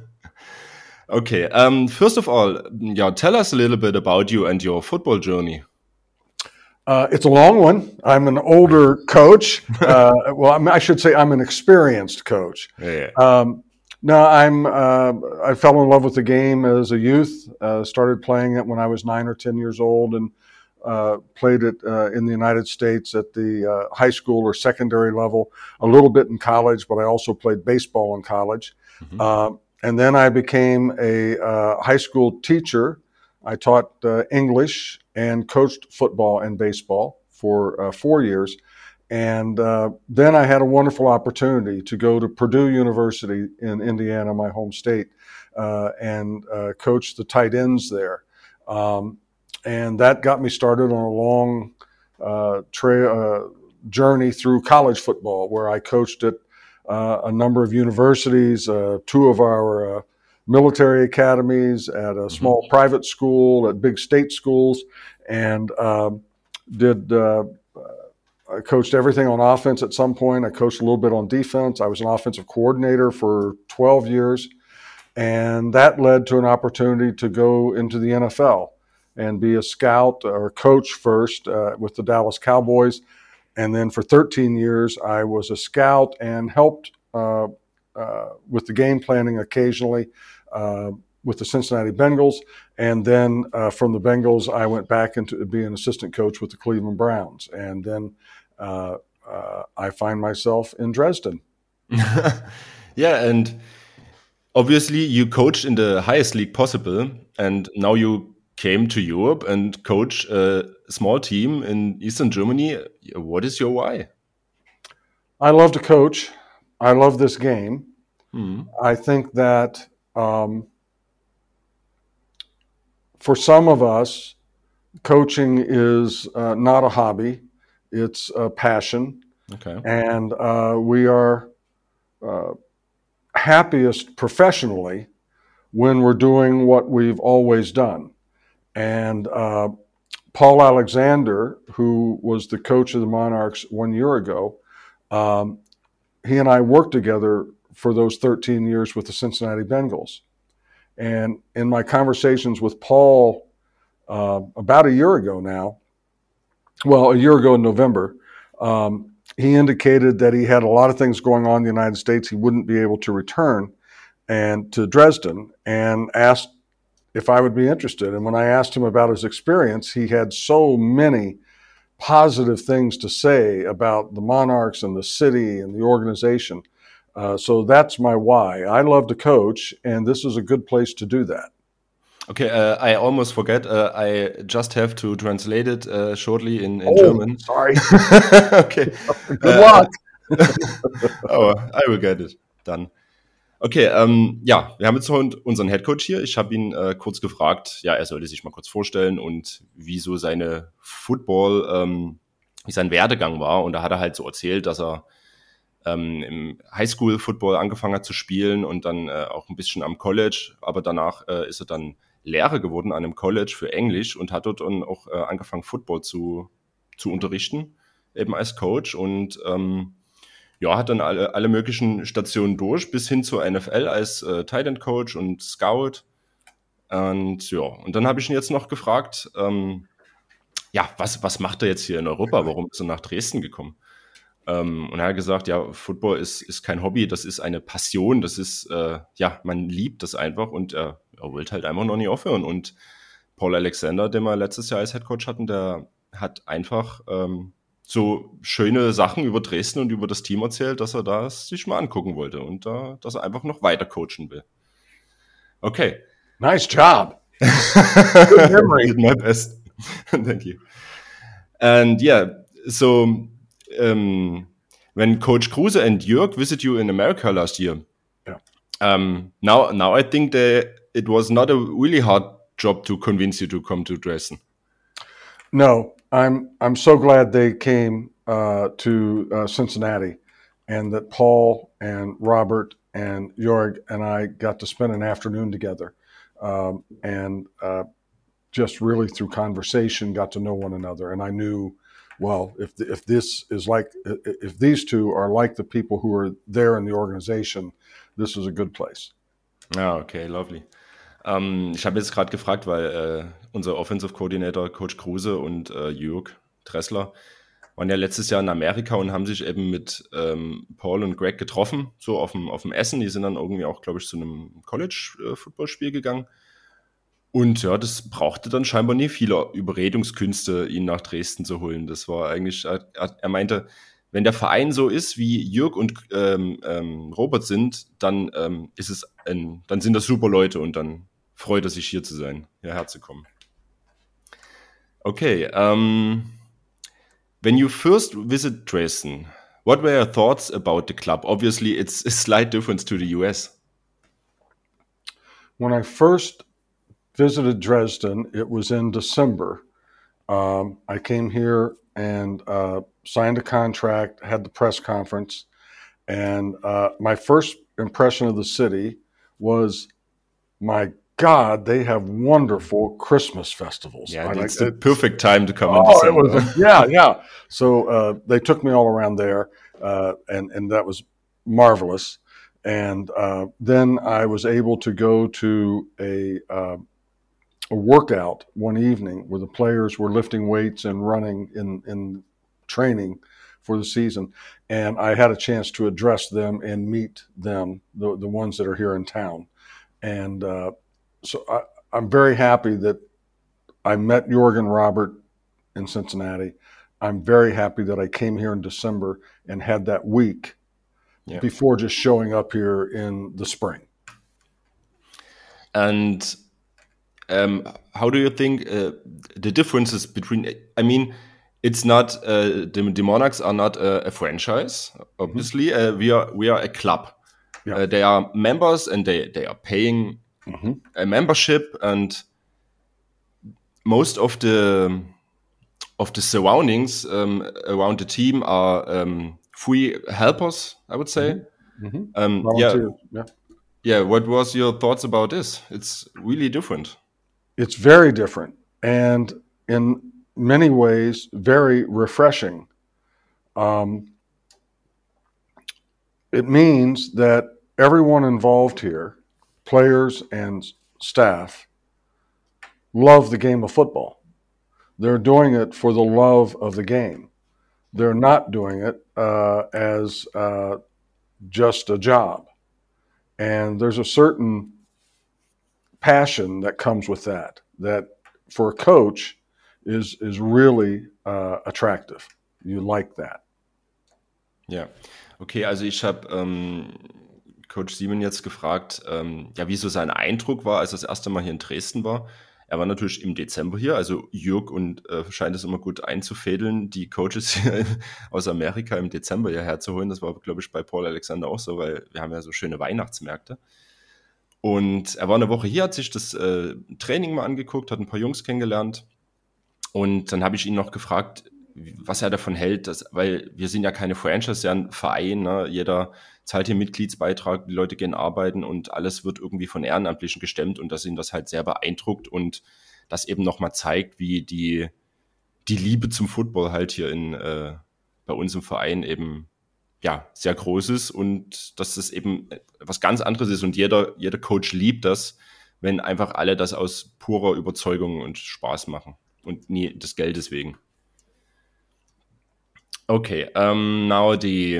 Okay, um, first of all, yeah, tell us a little bit about you and your football journey. Uh, it's a long one. I'm an older coach. Uh, well, I'm, I should say I'm an experienced coach. Yeah. Um, no, I'm. Uh, I fell in love with the game as a youth. Uh, started playing it when I was nine or ten years old, and uh, played it uh, in the United States at the uh, high school or secondary level. A little bit in college, but I also played baseball in college. Mm-hmm. Uh, and then I became a uh, high school teacher. I taught uh, English and coached football and baseball for uh, four years. And uh, then I had a wonderful opportunity to go to Purdue University in Indiana, my home state, uh, and uh, coach the tight ends there. Um, and that got me started on a long uh, tra- uh, journey through college football, where I coached at uh, a number of universities, uh, two of our uh, military academies, at a small mm-hmm. private school, at big state schools, and um, did uh, I coached everything on offense at some point. I coached a little bit on defense. I was an offensive coordinator for twelve years, and that led to an opportunity to go into the N F L and be a scout or coach first uh, with the Dallas Cowboys. And then for thirteen years, I was a scout and helped uh, uh, with the game planning occasionally uh, with the Cincinnati Bengals. And then uh, from the Bengals, I went back into being an assistant coach with the Cleveland Browns. And then uh, uh, I find myself in Dresden. Yeah, and obviously you coached in the highest league possible. And now you came to Europe and coach a small team in Eastern Germany. What is your why? I love to coach. I love this game. Mhm. I think that um, for some of us, coaching is uh, not a hobby, it's a passion. Okay. And uh, we are uh, happiest professionally when we're doing what we've always done. And uh, Paul Alexander, who was the coach of the Monarchs one year ago, um, he and I worked together for those thirteen years with the Cincinnati Bengals. And in my conversations with Paul uh, about a year ago now, well, a year ago in November, um, he indicated that he had a lot of things going on in the United States. He wouldn't be able to return and to Dresden, and asked if I would be interested. And when I asked him about his experience, he had so many positive things to say about the Monarchs and the city and the organization. Uh, so that's my why. I love to coach, and this is a good place to do that. Okay, uh, I almost forget. Uh, I just have to translate it uh, shortly in, in Oh, German. sorry. Okay. Good Äh, luck. oh, I will get it. Dann. Okay, ähm, ja, wir haben jetzt noch unseren Headcoach hier. Ich habe ihn äh, kurz gefragt, ja, er sollte sich mal kurz vorstellen und wie so seine Football, ähm, wie sein Werdegang war. Und da hat er halt so erzählt, dass er ähm, im Highschool-Football angefangen hat zu spielen und dann äh, auch ein bisschen am College. Aber danach äh, ist er dann Lehrer geworden an einem College für Englisch und hat dort dann auch äh, angefangen, Football zu, zu unterrichten, eben als Coach. Und ähm, ja, hat dann alle, alle möglichen Stationen durch, bis hin zur N F L als äh, Tight End Coach und Scout. Und ja, und dann habe ich ihn jetzt noch gefragt, ähm, ja, was, was macht er jetzt hier in Europa? Warum ist er nach Dresden gekommen? Ähm, und er hat gesagt, ja, Football ist, ist kein Hobby, das ist eine Passion, das ist, äh, ja, man liebt das einfach und er, er wollte halt einfach noch nie aufhören. Und Paul Alexander, den wir letztes Jahr als Headcoach hatten, der hat einfach ähm, so schöne Sachen über Dresden und über das Team erzählt, dass er das sich mal angucken wollte und uh, dass er einfach noch weiter coachen will. Okay. Nice job. Good memory. Did my best. Thank you. And yeah, so um, when Coach Kruse and Jörg visited you in America last year, yeah. um, now now I think that it was not a really hard job to convince you to come to Dresden. No, I'm I'm so glad they came uh, to uh, Cincinnati, and that Paul and Robert and Jörg and I got to spend an afternoon together, um, and uh, just really through conversation got to know one another. And I knew, well, if if this is like if these two are like the people who are there in the organization, this is a good place. Ah, okay, lovely. Ähm, ich habe jetzt gerade gefragt, weil äh, unser Offensive Coordinator, Coach Kruse und äh, Jörg Dressler waren ja letztes Jahr in Amerika und haben sich eben mit ähm, Paul und Greg getroffen, so auf dem, auf dem Essen. Die sind dann irgendwie auch, glaube ich, zu einem College-Football-Spiel gegangen. Und ja, das brauchte dann scheinbar nie viele Überredungskünste, ihn nach Dresden zu holen. Das war eigentlich, er, er meinte, wenn der Verein so ist, wie Jörg und ähm, ähm, Robert sind, dann ähm, ist es ein, dann sind das super Leute und dann freut er sich, hier zu sein, hierher zu kommen. Okay, um, when you first visit Dresden, what were your thoughts about the club? Obviously, it's a slight difference to the U S. When I first visited Dresden, it was in December. Um, I came here and uh, signed a contract, had the press conference, and uh, my first impression of the city was, my God, they have wonderful Christmas festivals. Yeah, I it's like, the perfect time to come oh, in December. It was, yeah, yeah. So uh, they took me all around there, uh, and, and that was marvelous. And uh, then I was able to go to a, uh, a workout one evening where the players were lifting weights and running in, in training for the season. And I had a chance to address them and meet them, the, the ones that are here in town. And uh, so I, I'm very happy that I met Jörg and Robert in Cincinnati. I'm very happy that I came here in December and had that week yeah. before just showing up here in the spring. And um, how do you think uh, the differences between, I mean, it's not, uh, the, the Monarchs are not a, a franchise, obviously. Mm-hmm. Uh, we are we are a club. Yeah. Uh, they are members and they, they are paying Mm-hmm. a membership, and most of the of the surroundings um, around the team are um, free helpers, I would say. Mm-hmm. Um, yeah, yeah. yeah. What was your thoughts about this? It's really different. It's very different, and in many ways, very refreshing. Um, it means that everyone involved here, players and staff, love the game of football. They're doing it for the love of the game. They're not doing it uh, as uh, just a job. And there's a certain passion that comes with that, that for a coach is is really uh, attractive. You like that. Ja, okay, also ich habe ähm, Coach Simon jetzt gefragt, ähm, ja, wie so sein Eindruck war, als er das erste Mal hier in Dresden war. Er war natürlich im Dezember hier, also Jürg und äh, scheint es immer gut einzufädeln, die Coaches hier aus Amerika im Dezember hierher zu holen. Das war, glaube ich, bei Paul Alexander auch so, weil wir haben ja so schöne Weihnachtsmärkte. Und er war eine Woche hier, hat sich das äh, Training mal angeguckt, hat ein paar Jungs kennengelernt. Und dann habe ich ihn noch gefragt, was er davon hält, dass, weil wir sind ja keine Franchise, ja ein Verein, ne? Jeder zahlt hier Mitgliedsbeitrag, die Leute gehen arbeiten und alles wird irgendwie von Ehrenamtlichen gestemmt, und dass ihn das halt sehr beeindruckt und das eben nochmal zeigt, wie die, die Liebe zum Football halt hier in, äh, bei uns im Verein eben ja sehr groß ist und dass es eben was ganz anderes ist, und jeder, jeder Coach liebt das, wenn einfach alle das aus purer Überzeugung und Spaß machen und nie des Geldes wegen. Okay, um, now the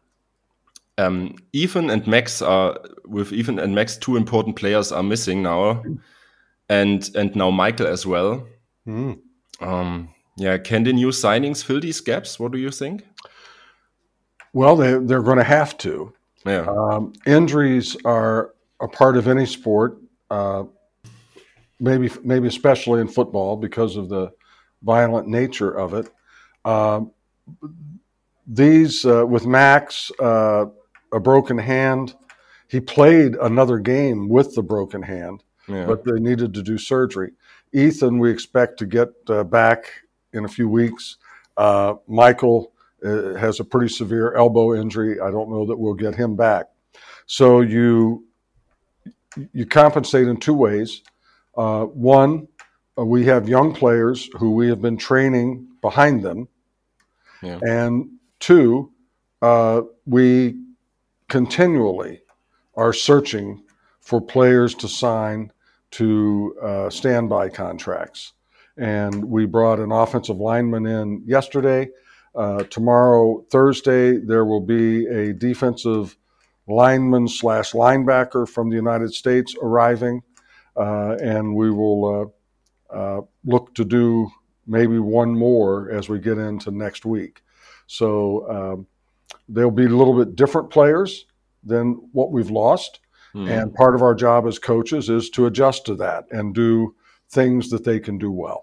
um, Ethan and Max are with Ethan and Max. Two important players are missing now, and and now Michael as well. Mm. Um, yeah, can the new signings fill these gaps? What do you think? Well, they they're going to have to. Yeah, Um, injuries are a part of any sport, uh, maybe maybe especially in football because of the violent nature of it. Um, these uh, with Max, uh, a broken hand. He played another game with the broken hand, yeah. but they needed to do surgery. Ethan, we expect to get uh, back in a few weeks. Uh, Michael uh, has a pretty severe elbow injury. I don't know that we'll get him back. So you you compensate in two ways. Uh, one, uh, we have young players who we have been training behind them. Yeah. And two, uh, we continually are searching for players to sign to uh, standby contracts. And we brought an offensive lineman in yesterday. Uh, tomorrow, Thursday, there will be a defensive lineman slash linebacker from the United States arriving. Uh, and we will uh, uh, look to do maybe one more as we get into next week. So um, they'll be a little bit different players than what we've lost. Mm. And part of our job as coaches is to adjust to that and do things that they can do well.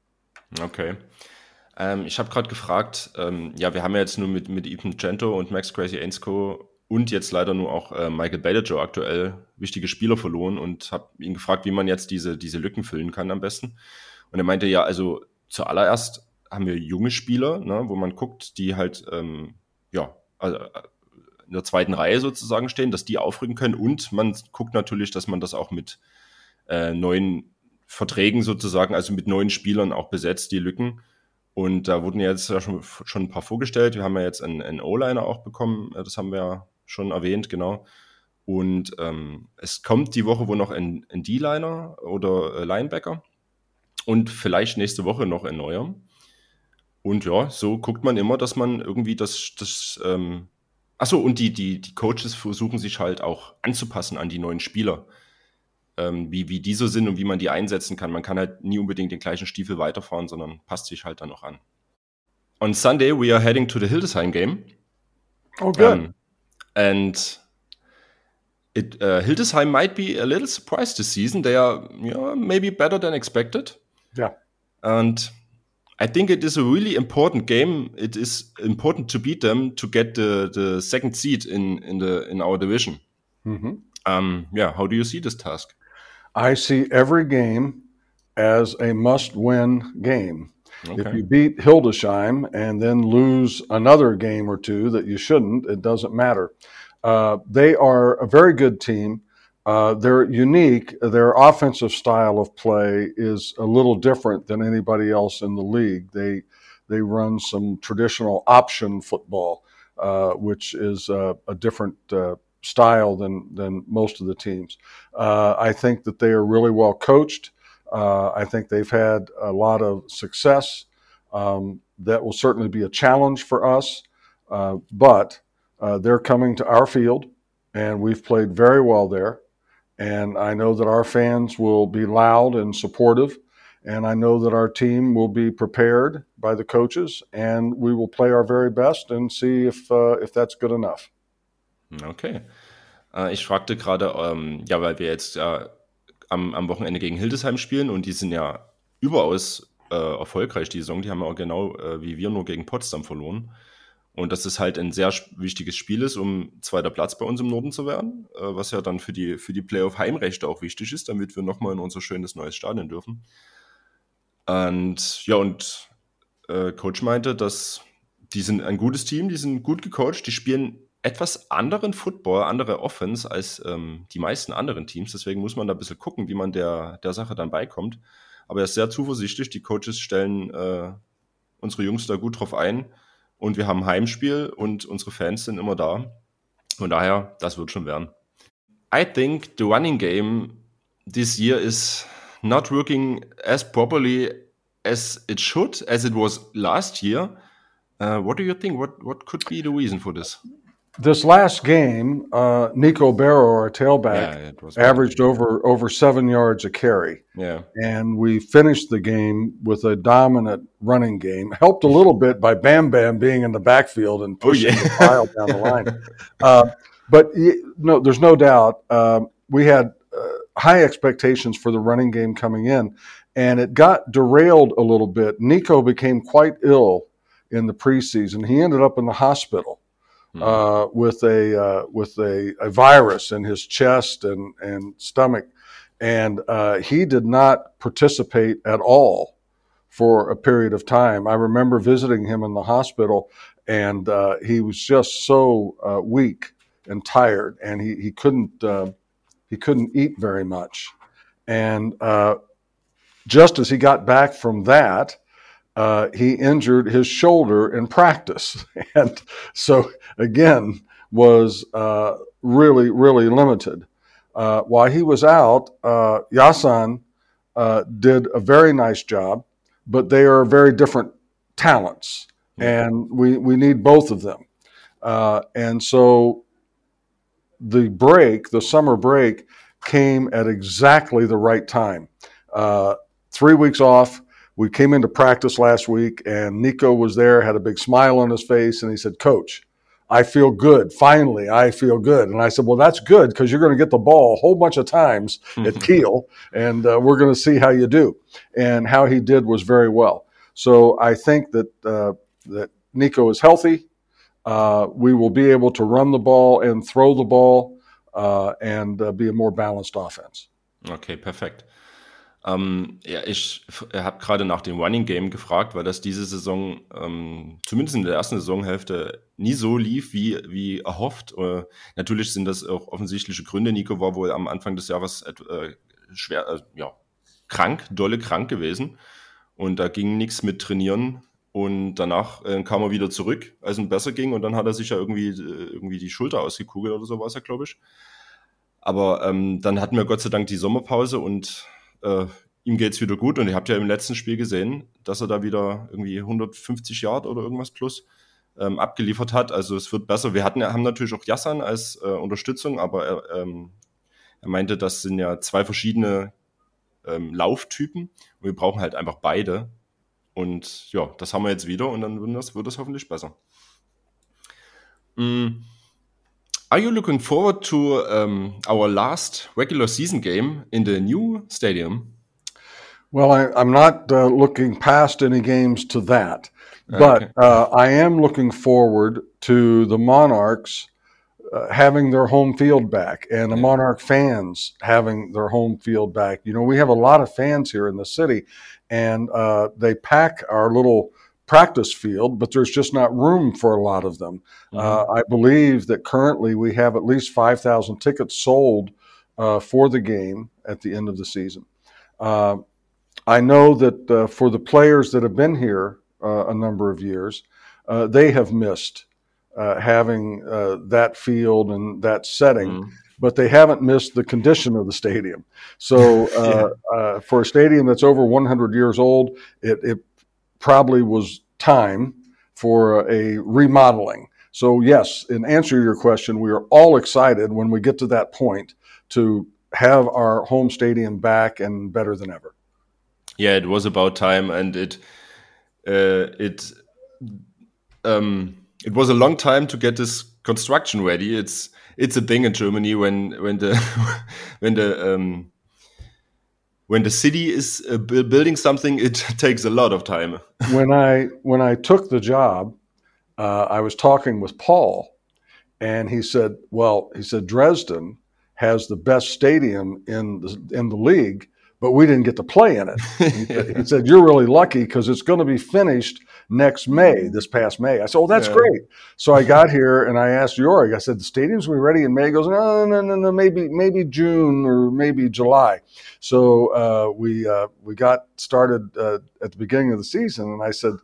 Okay. Ähm, ich habe gerade gefragt, ähm, ja, wir haben ja jetzt nur mit, mit Ethan Gento und Max Crazy Ainsko und jetzt leider nur auch äh, Michael Badajoe aktuell wichtige Spieler verloren, und habe ihn gefragt, wie man jetzt diese, diese Lücken füllen kann am besten. Und er meinte, ja, also zuallererst haben wir junge Spieler, ne, wo man guckt, die halt ähm, ja, also in der zweiten Reihe sozusagen stehen, dass die aufrücken können, und man guckt natürlich, dass man das auch mit äh, neuen Verträgen sozusagen, also mit neuen Spielern auch besetzt, die Lücken. Und da wurden ja jetzt ja schon, schon ein paar vorgestellt. Wir haben ja jetzt einen, einen O-Liner auch bekommen, das haben wir ja schon erwähnt, genau. Und ähm, es kommt die Woche wohl noch ein, ein D-Liner oder äh, Linebacker und vielleicht nächste Woche noch ein neuer. Und ja, so guckt man immer, dass man irgendwie das, das ähm, achso, und die, die, die Coaches versuchen sich halt auch anzupassen an die neuen Spieler, ähm, wie, wie die so sind und wie man die einsetzen kann. Man kann halt nie unbedingt den gleichen Stiefel weiterfahren, sondern passt sich halt dann noch an. On Sunday, we are heading to the Hildesheim game. Oh, good. Um, and it, uh, Hildesheim might be a little surprised this season. They are, you know, maybe better than expected. Yeah. And I think it is a really important game. It is important to beat them to get the, the second seed in, in the in our division. Mm-hmm. Um, yeah, how do you see this task? I see every game as a must-win game. Okay. If you beat Hildesheim and then lose another game or two that you shouldn't, it doesn't matter. Uh, they are a very good team. Uh, they're unique. Their offensive style of play is a little different than anybody else in the league. They they run some traditional option football, uh, which is uh, a different uh, style than than most of the teams. Uh, I think that they are really well coached. Uh, I think they've had a lot of success. Um, that will certainly be a challenge for us, uh, but uh, they're coming to our field, and we've played very well there. And I know that our fans will be loud and supportive, and I know that our team will be prepared by the coaches, and we will play our very best and see if uh, if that's good enough. Okay. Äh, ich fragte gerade, ähm, ja, weil wir jetzt äh, am, am Wochenende gegen Hildesheim spielen und die sind ja überaus äh, erfolgreich, die Saison. Die haben ja auch genau äh, wie wir nur gegen Potsdam verloren. Und dass es halt ein sehr wichtiges Spiel ist, um zweiter Platz bei uns im Norden zu werden, äh, was ja dann für die, für die Playoff-Heimrechte auch wichtig ist, damit wir nochmal in unser schönes neues Stadion dürfen. Und ja, und äh, Coach meinte, dass die sind ein gutes Team, die sind gut gecoacht, die spielen etwas anderen Football, andere Offense als ähm, die meisten anderen Teams. Deswegen muss man da ein bisschen gucken, wie man der, der Sache dann beikommt. Aber er ist sehr zuversichtlich. Die Coaches stellen äh, unsere Jungs da gut drauf ein. Und wir haben ein Heimspiel und unsere Fans sind immer da. Von daher, das wird schon werden. I think the running game this year is not working as properly as it should, as it was last year. Uh, what do you think? What, what could be the reason for this? This last game, uh, Nico Barrow, our tailback, Yeah, it was averaged over over seven yards a carry. Yeah. And we finished the game with a dominant running game, helped a little bit by Bam Bam being in the backfield and pushing Oh, yeah. the pile down the line. Uh, but y- no, there's no doubt um, we had uh, high expectations for the running game coming in, and it got derailed a little bit. Nico became quite ill in the preseason. He ended up in the hospital. Uh, with a uh, with a, a virus in his chest and, and stomach, and uh, he did not participate at all for a period of time. I remember visiting him in the hospital, and uh, he was just so uh, weak and tired, and he he couldn't uh, he couldn't eat very much. And uh, just as he got back from that, Uh, he injured his shoulder in practice, and so again was uh, really, really limited. Uh, while he was out, uh, Yasan uh, did a very nice job, but they are very different talents, Yeah. and we, we need both of them. Uh, and so the break, the summer break, came at exactly the right time. Uh, three weeks off. We came into practice last week, and Nico was there, had a big smile on his face, and he said, "Coach, I feel good. Finally, I feel good." And I said, "Well, that's good because you're going to get the ball a whole bunch of times at Kiel, and uh, we're going to see how you do." And how he did was very well. So I think that uh, that Nico is healthy. Uh, we will be able to run the ball and throw the ball uh, and uh, be a more balanced offense. Okay, perfekt. Ähm, ja, ich habe gerade nach dem Running Game gefragt, weil das diese Saison, ähm, zumindest in der ersten Saisonhälfte, nie so lief, wie, wie erhofft. Äh, natürlich sind das auch offensichtliche Gründe. Nico war wohl am Anfang des Jahres äh, schwer, äh, ja, krank, dolle krank gewesen. Und da ging nichts mit Trainieren. Und danach äh, kam er wieder zurück, als es ihm besser ging. Und dann hat er sich ja irgendwie, äh, irgendwie die Schulter ausgekugelt oder so war es ja, glaube ich. Aber ähm, dann hatten wir Gott sei Dank die Sommerpause und äh, ihm geht's wieder gut. Und ihr habt ja im letzten Spiel gesehen, dass er da wieder irgendwie hundertfünfzig Yard oder irgendwas plus ähm, abgeliefert hat. Also es wird besser. Wir hatten, haben natürlich auch Yasan als äh, Unterstützung, aber er, ähm, er meinte, das sind ja zwei verschiedene ähm, Lauftypen und wir brauchen halt einfach beide. Und ja, das haben wir jetzt wieder und dann wird das, wird das hoffentlich besser. Mm. Are you looking forward to um, our last regular season game in the new stadium? Well, I, I'm not uh, looking past any games to that, Okay. but uh, I am looking forward to the Monarchs uh, having their home field back, and the Monarch fans having their home field back. You know, we have a lot of fans here in the city, and uh, they pack our little practice field, but there's just not room for a lot of them. Mm-hmm. Uh, I believe that currently we have at least five thousand tickets sold uh, for the game at the end of the season. Uh, I know that uh, for the players that have been here uh, a number of years, uh, they have missed uh, having uh, that field and that setting, mm-hmm. but they haven't missed the condition of the stadium. So uh, yeah. uh, for a stadium that's over one hundred years old, it, it probably was time for a remodeling. So yes, in answer to your question, we are all excited when we get to that point to have our home stadium back and better than ever. Yeah, it was about time, and it uh, it um, it was a long time to get this construction ready. It's it's a thing in Germany when when the when the um, when the city is uh, building something, it takes a lot of time. when I when I took the job, uh, I was talking with Paul, and he said, "Well, he said Dresden has the best stadium in the in the league, but we didn't get to play in it." He, he said, "You're really lucky because it's going to be finished next May, this past May." I said, "Oh, that's yeah. great." So I got here and I asked Jorik, I said, "The stadium's will be ready in May?" He goes, "No, no, no, no, maybe maybe June or maybe July." So uh, we uh, we got started uh, at the beginning of the season, and I said,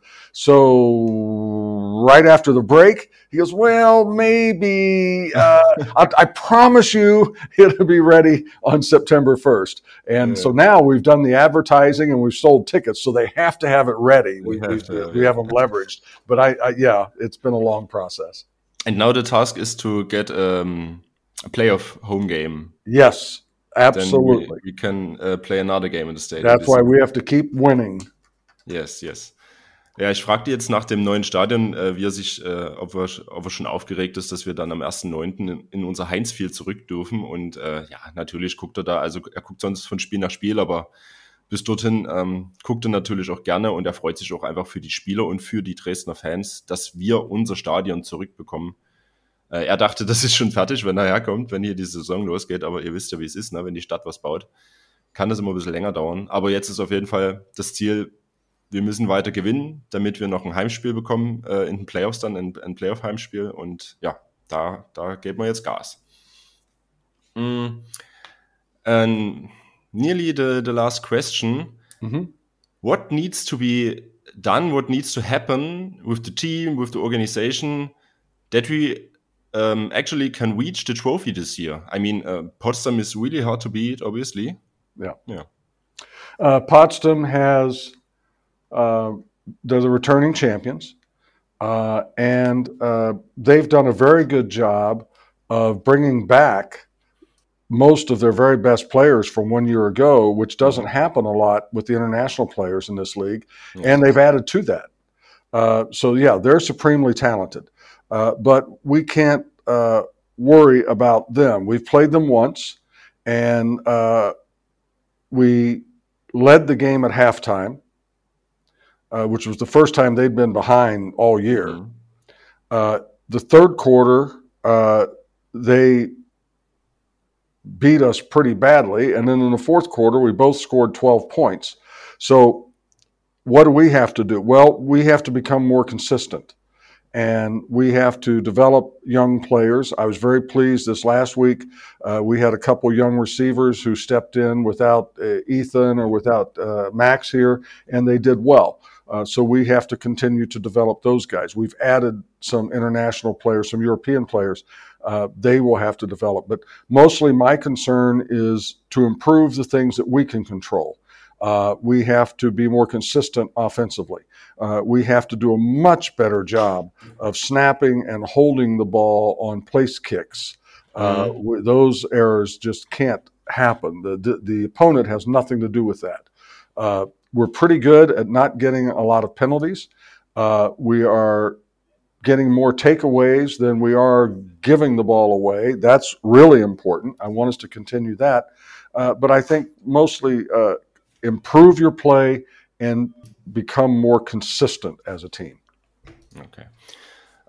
"So right after the break?" He goes, "Well, maybe. Uh, I, I promise you it'll be ready on September first." And yeah. so now we've done the advertising and we've sold tickets, so they have to have it ready. We, we, have, to, we, we have them leveraged. But I, I, yeah, it's been a long process. And now the task is to get um, a playoff home game. Yes, absolutely. Then we, we can uh, play another game in the stadium. That's why we have to keep winning. Yes, yes. Ja, ich fragte jetzt nach dem neuen Stadion, äh, wie er sich, äh, ob, er, ob er schon aufgeregt ist, dass wir dann am ersten neunten in, in unser Heinz-Field zurück dürfen. Und äh, ja, natürlich guckt er da, also er guckt sonst von Spiel nach Spiel, aber bis dorthin ähm, guckt er natürlich auch gerne und er freut sich auch einfach für die Spieler und für die Dresdner Fans, dass wir unser Stadion zurückbekommen. Äh, er dachte, das ist schon fertig, wenn er herkommt, wenn hier die Saison losgeht, aber ihr wisst ja, wie es ist, ne? Wenn die Stadt was baut, kann das immer ein bisschen länger dauern. Aber jetzt ist auf jeden Fall das Ziel, wir müssen weiter gewinnen, damit wir noch ein Heimspiel bekommen, äh, in den Playoffs dann, ein, ein Playoff-Heimspiel. Und ja, da, da geben wir jetzt Gas. Mm. And nearly the, the last question. Mm-hmm. What needs to be done, what needs to happen with the team, with the organization, that we um, actually can reach the trophy this year? I mean, uh, Potsdam is really hard to beat, obviously. Yeah. Yeah. Uh, Potsdam has... Uh, they're the returning champions, uh, and uh, they've done a very good job of bringing back most of their very best players from one year ago, which doesn't happen a lot with the international players in this league, yeah. and they've added to that. Uh, so, yeah, they're supremely talented, uh, but we can't uh, worry about them. We've played them once, and uh, we led the game at halftime. Uh, which was the first time they'd been behind all year. Mm-hmm. Uh, the third quarter, uh, they beat us pretty badly. And then in the fourth quarter, we both scored twelve points. So what do we have to do? Well, we have to become more consistent. And we have to develop young players. I was very pleased this last week. Uh, we had a couple young receivers who stepped in without uh, Ethan or without uh, Max here, and they did well. Uh, so we have to continue to develop those guys. We've added some international players, some European players. Uh, they will have to develop. But mostly my concern is to improve the things that we can control. Uh, we have to be more consistent offensively. Uh, we have to do a much better job of snapping and holding the ball on place kicks. Uh, mm-hmm. w- those errors just can't happen. The, the, the opponent has nothing to do with that. Uh, We're pretty good at not getting a lot of penalties. Uh, we are getting more takeaways than we are giving the ball away. That's really important. I want us to continue that. Uh, but I think mostly uh, improve your play and become more consistent as a team. Okay.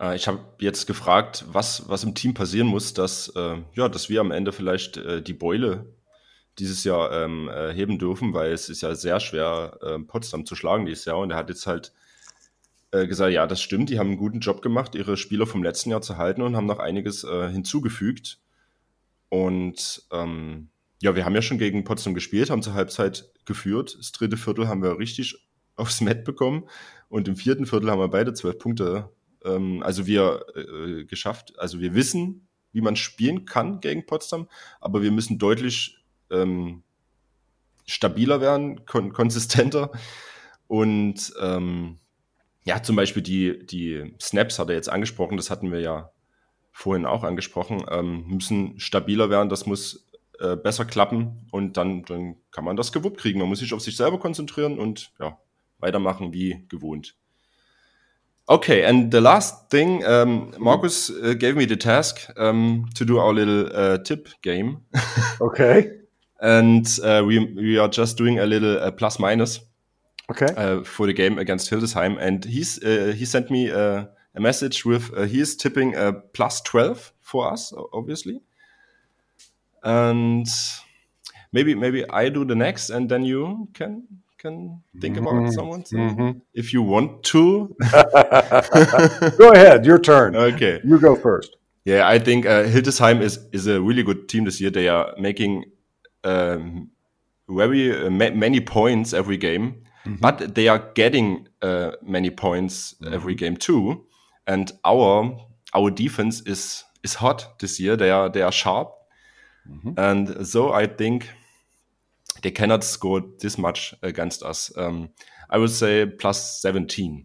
Äh, ich habe jetzt gefragt, was, was im Team passieren muss, dass, äh, ja, dass wir am Ende vielleicht äh, die Beule dieses Jahr ähm, äh, heben dürfen, weil es ist ja sehr schwer, äh, Potsdam zu schlagen dieses Jahr. Und er hat jetzt halt äh, gesagt, ja, das stimmt, die haben einen guten Job gemacht, ihre Spieler vom letzten Jahr zu halten und haben noch einiges äh, hinzugefügt. Und ähm, ja, wir haben ja schon gegen Potsdam gespielt, haben zur Halbzeit geführt. Das dritte Viertel haben wir richtig aufs Met bekommen und im vierten Viertel haben wir beide zwölf Punkte ähm, also wir äh, geschafft. Also wir wissen, wie man spielen kann gegen Potsdam, aber wir müssen deutlich ähm, stabiler werden, kon- konsistenter und ähm, ja, zum Beispiel die, die Snaps hat er jetzt angesprochen, das hatten wir ja vorhin auch angesprochen, ähm, müssen stabiler werden, das muss äh, besser klappen und dann, dann kann man das gewuppt kriegen. Man muss sich auf sich selber konzentrieren und ja, weitermachen wie gewohnt. Okay, and the last thing, um, Marcus uh, gave me the task um, to do our little uh, tip game. Okay. And uh, we we are just doing a little uh, plus minus Okay. uh, for the game against Hildesheim. And he's uh, he sent me uh, a message with uh, he is tipping a plus twelve for us, obviously. And maybe maybe I do the next, and then you can can think about Mhm. someone so Mhm. if you want to. Go ahead, your turn. Okay. You go first. Yeah, I think uh, Hildesheim is is a really good team this year. They are making um, very uh, ma- many points every game, but they are getting uh, many points every game too. And our our defense is is hot this year. They are they are sharp, and so I think they cannot score this much against us. Um, I would say plus seventeen.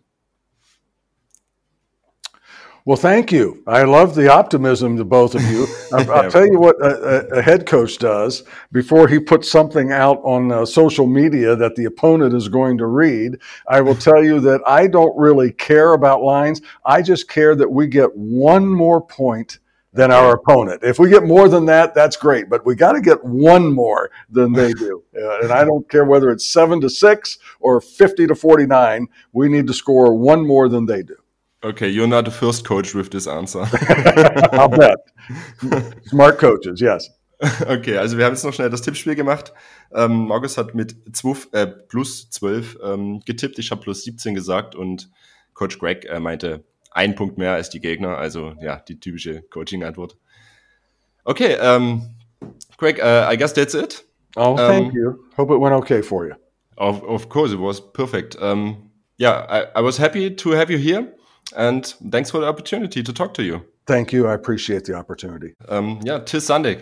Well, thank you. I love the optimism to both of you. I'll, I'll tell you what a, a head coach does before he puts something out on uh, social media that the opponent is going to read. I will tell you that I don't really care about lines. I just care that we get one more point than our opponent. If we get more than that, that's great. But we got to get one more than they do. Uh, and I don't care whether it's seven to six or fifty to forty-nine. We need to score one more than they do. Okay, you're not the first coach with this answer. I'll bet. Smart coaches, yes. Okay, also wir haben jetzt noch schnell das Tippspiel gemacht. Ähm, Markus hat mit zwölf, äh, plus zwölf ähm, getippt, ich habe plus siebzehn gesagt und Coach Greg äh, meinte ein Punkt mehr als die Gegner, also ja, die typische Coaching-Antwort. Okay, um, Greg, uh, I guess that's it. Oh, thank Um, you. Hope it went okay for you. Of, of course, it was perfect. Um, yeah, I, I was happy to have you here and thanks for the opportunity to talk to you. Thank you. I appreciate the opportunity. Um, ja, till Sunday.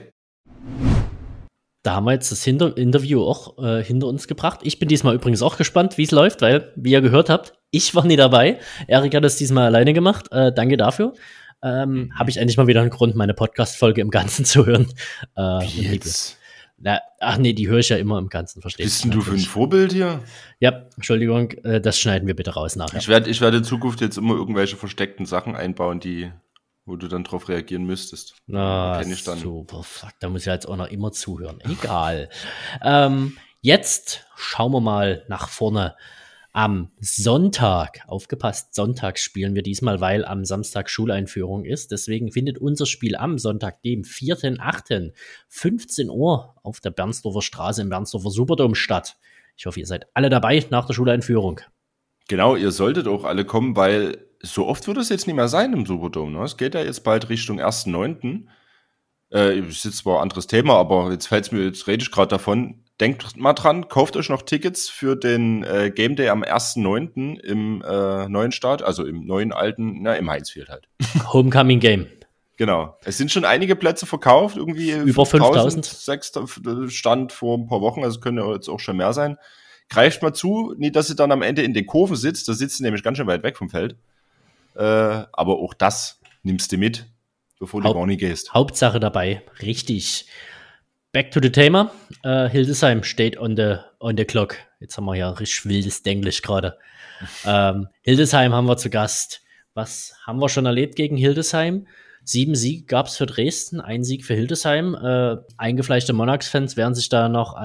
Da haben wir jetzt das Hinter- Interview auch äh, hinter uns gebracht. Ich bin diesmal übrigens auch gespannt, wie es läuft, weil, wie ihr gehört habt, ich war nie dabei. Erik hat es diesmal alleine gemacht. Äh, danke dafür. Ähm, Habe ich endlich mal wieder einen Grund, meine Podcast-Folge im Ganzen zu hören. Äh, und Jetzt. Na, ach nee, die höre ich ja immer im Ganzen, verstehst Bist denn du für ein Vorbild hier? Ja, Entschuldigung, äh, das schneiden wir bitte raus nachher. Ich werde ich werde in Zukunft jetzt immer irgendwelche versteckten Sachen einbauen, die, wo du dann drauf reagieren müsstest. Na, Kenn ich dann. super, fuck, da muss ich jetzt auch noch immer zuhören. Egal. ähm, jetzt schauen wir mal nach vorne. Am Sonntag, aufgepasst, Sonntag spielen wir diesmal, weil am Samstag Schuleinführung ist. Deswegen findet unser Spiel am Sonntag, dem vierten achten fünfzehn Uhr auf der Bernsdorfer Straße im Bernsdorfer Superdom statt. Ich hoffe, ihr seid alle dabei nach der Schuleinführung. Genau, ihr solltet auch alle kommen, weil so oft wird es jetzt nicht mehr sein im Superdom. Ne? Es geht ja jetzt bald Richtung ersten neunten Äh, ist jetzt zwar ein anderes Thema, aber jetzt fällt es mir, jetzt rede ich gerade davon. Denkt mal dran, kauft euch noch Tickets für den äh, Game Day am ersten neunten im äh, neuen Stadion, also im neuen alten, na, im Heinzfield halt. Homecoming Game. Genau. Es sind schon einige Plätze verkauft, irgendwie Über fünftausend. sechs Stand vor ein paar Wochen, also können ja jetzt auch schon mehr sein. Greift mal zu, nicht, dass ihr dann am Ende in den Kurven sitzt, da sitzt ihr nämlich ganz schön weit weg vom Feld. Äh, aber auch das nimmst du mit, bevor du Haupt- gar nicht gehst. Hauptsache dabei, richtig. Back to the Thema. Äh, Hildesheim steht on the, on the clock. Jetzt haben wir ja richtig wildes Denglisch gerade. ähm, Hildesheim haben wir zu Gast. Was haben wir schon erlebt gegen Hildesheim? Sieben Siege gab es für Dresden, ein Sieg für Hildesheim. Äh, eingefleischte Monarchs-Fans werden sich da noch an einen Berliner Headcoach erinnern, der damals noch ähm, Quarterback in Hildesheim war. Und äh,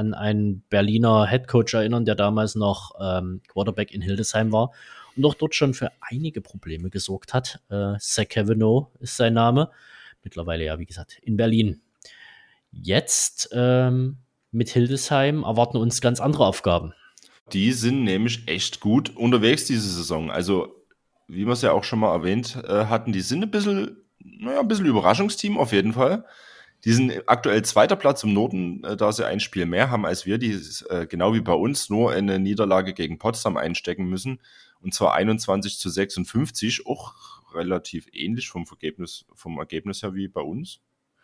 und auch dort schon für einige Probleme gesorgt hat. Äh, Zach Cavanaugh ist sein Name. Mittlerweile ja, wie gesagt, in Berlin. Jetzt ähm, mit Hildesheim erwarten uns ganz andere Aufgaben. Die sind nämlich echt gut unterwegs diese Saison. Also, wie wir es ja auch schon mal erwähnt äh, hatten, die sind ein bisschen, naja, ein bisschen Überraschungsteam auf jeden Fall. Die sind aktuell zweiter Platz im Norden, äh, da sie ein Spiel mehr haben als wir, die äh, genau wie bei uns nur eine Niederlage gegen Potsdam einstecken müssen. Und zwar einundzwanzig zu sechsundfünfzig, auch relativ ähnlich vom Ergebnis, vom Ergebnis her wie bei uns.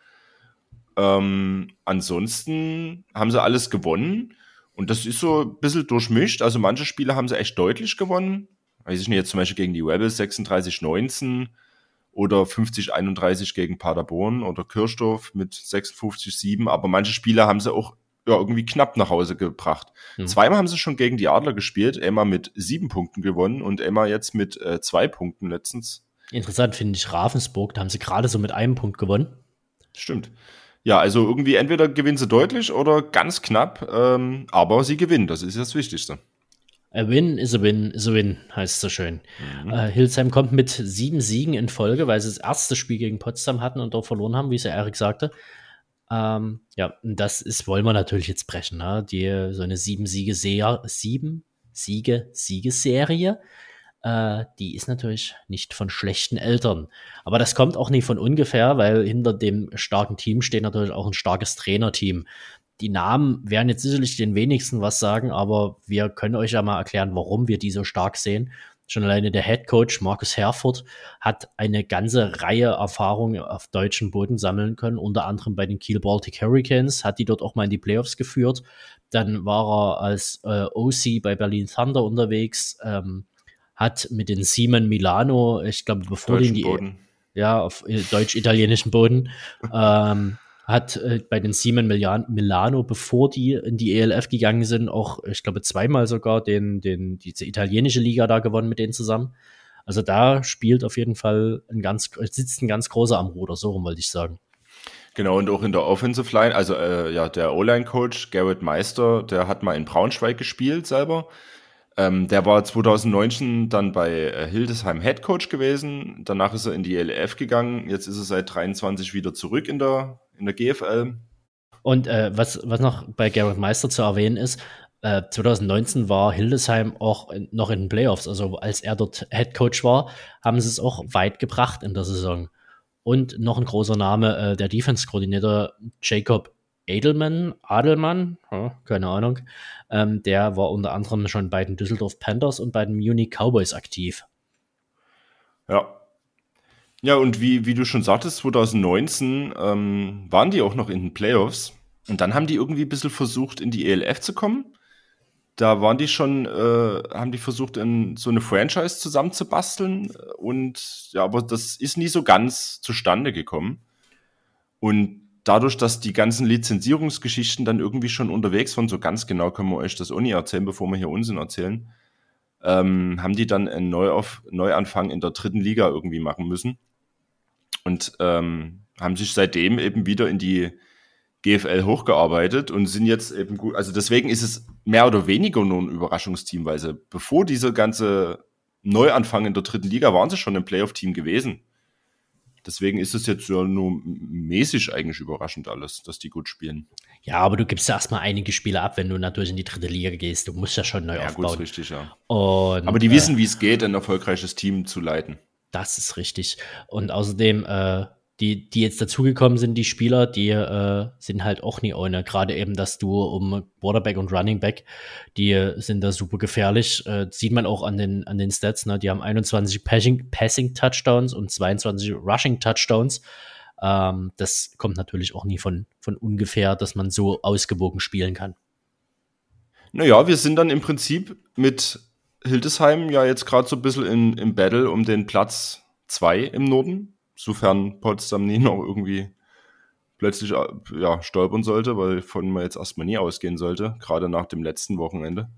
Ähm, ansonsten haben sie alles gewonnen. Und das ist so ein bisschen durchmischt. Also manche Spiele haben sie echt deutlich gewonnen. Weiß ich nicht, jetzt zum Beispiel gegen die Rebels sechsunddreißig neunzehn oder fünfzig einunddreißig gegen Paderborn oder Kirchdorf mit sechsundfünfzig sieben. Aber manche Spiele haben sie auch ja, irgendwie knapp nach Hause gebracht. Mhm. Zweimal haben sie schon gegen die Adler gespielt. Emma mit sieben Punkten gewonnen und Emma jetzt mit äh, zwei Punkten letztens. Interessant finde ich Ravensburg. Da haben sie gerade so mit einem Punkt gewonnen. Stimmt. Ja, also irgendwie entweder gewinnen sie deutlich oder ganz knapp, ähm, aber sie gewinnen, das ist das Wichtigste. A win is a win is a win, heißt es so schön. Mhm. Äh, Hildesheim kommt mit sieben Siegen in Folge, weil sie das erste Spiel gegen Potsdam hatten und dort verloren haben, wie es ja Erik sagte. Ähm, ja, das ist, wollen wir natürlich jetzt brechen, ne? Die, so eine sieben Siege Serie, sieben Siege Siegesserie. Die ist natürlich nicht von schlechten Eltern. Aber das kommt auch nicht von ungefähr, weil hinter dem starken Team steht natürlich auch ein starkes Trainerteam. Die Namen werden jetzt sicherlich den wenigsten was sagen, aber wir können euch ja mal erklären, warum wir die so stark sehen. Schon alleine der Headcoach Markus Herford hat eine ganze Reihe Erfahrungen auf deutschem Boden sammeln können, unter anderem bei den Kiel Baltic Hurricanes, hat die dort auch mal in die Playoffs geführt. Dann war er als äh, O C bei Berlin Thunder unterwegs, ähm, hat mit den Siemen Milano, ich glaube, bevor die in die Boden. ja auf deutsch-italienischen Boden, ähm, hat äh, bei den Siemen Milano, bevor die in die E L F gegangen sind, auch, ich glaube, zweimal sogar den, den, diese italienische Liga da gewonnen mit denen zusammen. Also da spielt auf jeden Fall ein ganz, sitzt ein ganz großer am Ruder, so rum wollte ich sagen. Genau, und auch in der Offensive Line, also äh, ja, der O-Line-Coach Garrett Meister, der hat mal in Braunschweig gespielt selber. Ähm, der war zwanzig neunzehn dann bei äh, Hildesheim Headcoach gewesen. Danach ist er in die E L F gegangen. Jetzt ist er seit dreiundzwanzig wieder zurück in der, in der G F L. Und äh, was, was noch bei Garrett Meister zu erwähnen ist, äh, zwanzig neunzehn war Hildesheim auch in, noch in den Playoffs. Also als er dort Headcoach war, haben sie es auch weit gebracht in der Saison. Und noch ein großer Name, äh, der Defense-Koordinator Jacob Edelman, Adelmann, ja, keine Ahnung, ähm, der war unter anderem schon bei den Düsseldorf Panthers und bei den Munich Cowboys aktiv. Ja. Ja, und wie, wie du schon sagtest, zwanzig neunzehn ähm, waren die auch noch in den Playoffs und dann haben die irgendwie ein bisschen versucht, in die E L F zu kommen. Da waren die schon, äh, haben die versucht, in so eine Franchise zusammenzubasteln und ja, aber das ist nie so ganz zustande gekommen. Und dadurch, dass die ganzen Lizenzierungsgeschichten dann irgendwie schon unterwegs waren, so ganz genau können wir euch das auch nicht erzählen, bevor wir hier Unsinn erzählen, ähm, haben die dann einen Neuauf- Neuanfang in der dritten Liga irgendwie machen müssen und ähm, haben sich seitdem eben wieder in die G F L hochgearbeitet und sind jetzt eben gut, also deswegen ist es mehr oder weniger nur ein Überraschungsteam, weil sie, bevor dieser ganze Neuanfang in der dritten Liga, waren sie schon ein Playoff-Team gewesen. Deswegen ist es jetzt ja nur mäßig eigentlich überraschend alles, dass die gut spielen. Ja, aber du gibst ja erstmal einige Spiele ab, wenn du natürlich in die dritte Liga gehst. Du musst ja schon neu ja, aufbauen. Gut, richtig, ja. Und, aber die äh, wissen, wie es geht, ein erfolgreiches Team zu leiten. Das ist richtig. Und außerdem, äh, die, die jetzt dazugekommen sind, die Spieler, die äh, sind halt auch nie ohne. Gerade eben das Duo um Quarterback und Running Back, die äh, sind da super gefährlich. Äh, sieht man auch an den, an den Stats, ne? Die haben einundzwanzig Passing, Passing Touchdowns und zweiundzwanzig Rushing Touchdowns. Ähm, das kommt natürlich auch nie von, von ungefähr, dass man so ausgewogen spielen kann. Naja, wir sind dann im Prinzip mit Hildesheim ja jetzt gerade so ein bisschen in, im Battle um den Platz zwei im Norden. Sofern Potsdam nie noch irgendwie plötzlich ja, stolpern sollte, weil von man jetzt erstmal nie ausgehen sollte, gerade nach dem letzten Wochenende.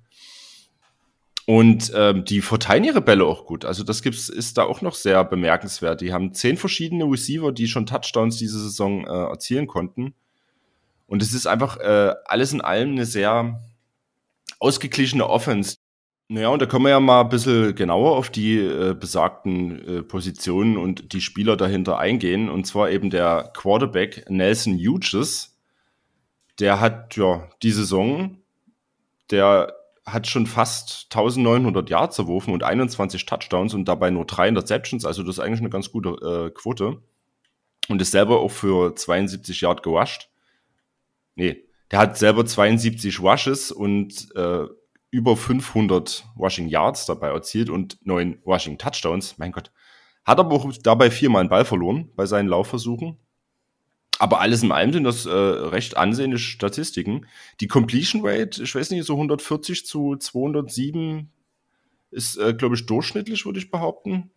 Und ähm, die verteilen ihre Bälle auch gut. Also das gibt's, ist da auch noch sehr bemerkenswert. Die haben zehn verschiedene Receiver, die schon Touchdowns diese Saison äh, erzielen konnten. Und es ist einfach äh, alles in allem eine sehr ausgeglichene Offense. Naja, und da kommen wir ja mal ein bisschen genauer auf die äh, besagten äh, Positionen und die Spieler dahinter eingehen. Und zwar eben der Quarterback Nelson Hughes. Der hat ja die Saison, der hat schon fast neunzehnhundert Yards erworfen und einundzwanzig Touchdowns und dabei nur drei Interceptions. Also das ist eigentlich eine ganz gute äh, Quote. Und ist selber auch für zweiundsiebzig Yard gerusht. Nee, der hat selber zweiundsiebzig Rushes und äh, über fünfhundert Rushing Yards dabei erzielt und neun Rushing Touchdowns. Mein Gott. Hat aber auch dabei viermal einen Ball verloren bei seinen Laufversuchen. Aber alles in allem sind das äh, recht ansehnliche Statistiken. Die Completion Rate, ich weiß nicht, so hundertvierzig zu zweihundertsieben ist, äh, glaube ich, durchschnittlich, würde ich behaupten.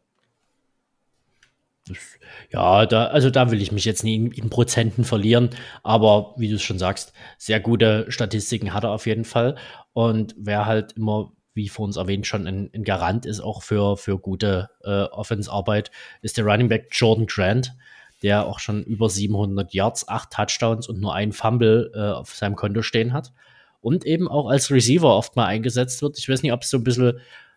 Ja, da, also da will ich mich jetzt nie in, in Prozenten verlieren, aber wie du es schon sagst, sehr gute Statistiken hat er auf jeden Fall. Und wer halt immer, wie vor uns erwähnt, schon ein, ein Garant ist, auch für, für gute äh, Offense-Arbeit, ist der Running Back Jordan Grant, der auch schon über siebenhundert Yards, acht Touchdowns und nur einen Fumble äh, auf seinem Konto stehen hat. Und eben auch als Receiver oft mal eingesetzt wird. Ich weiß nicht, ob es so ein bisschen,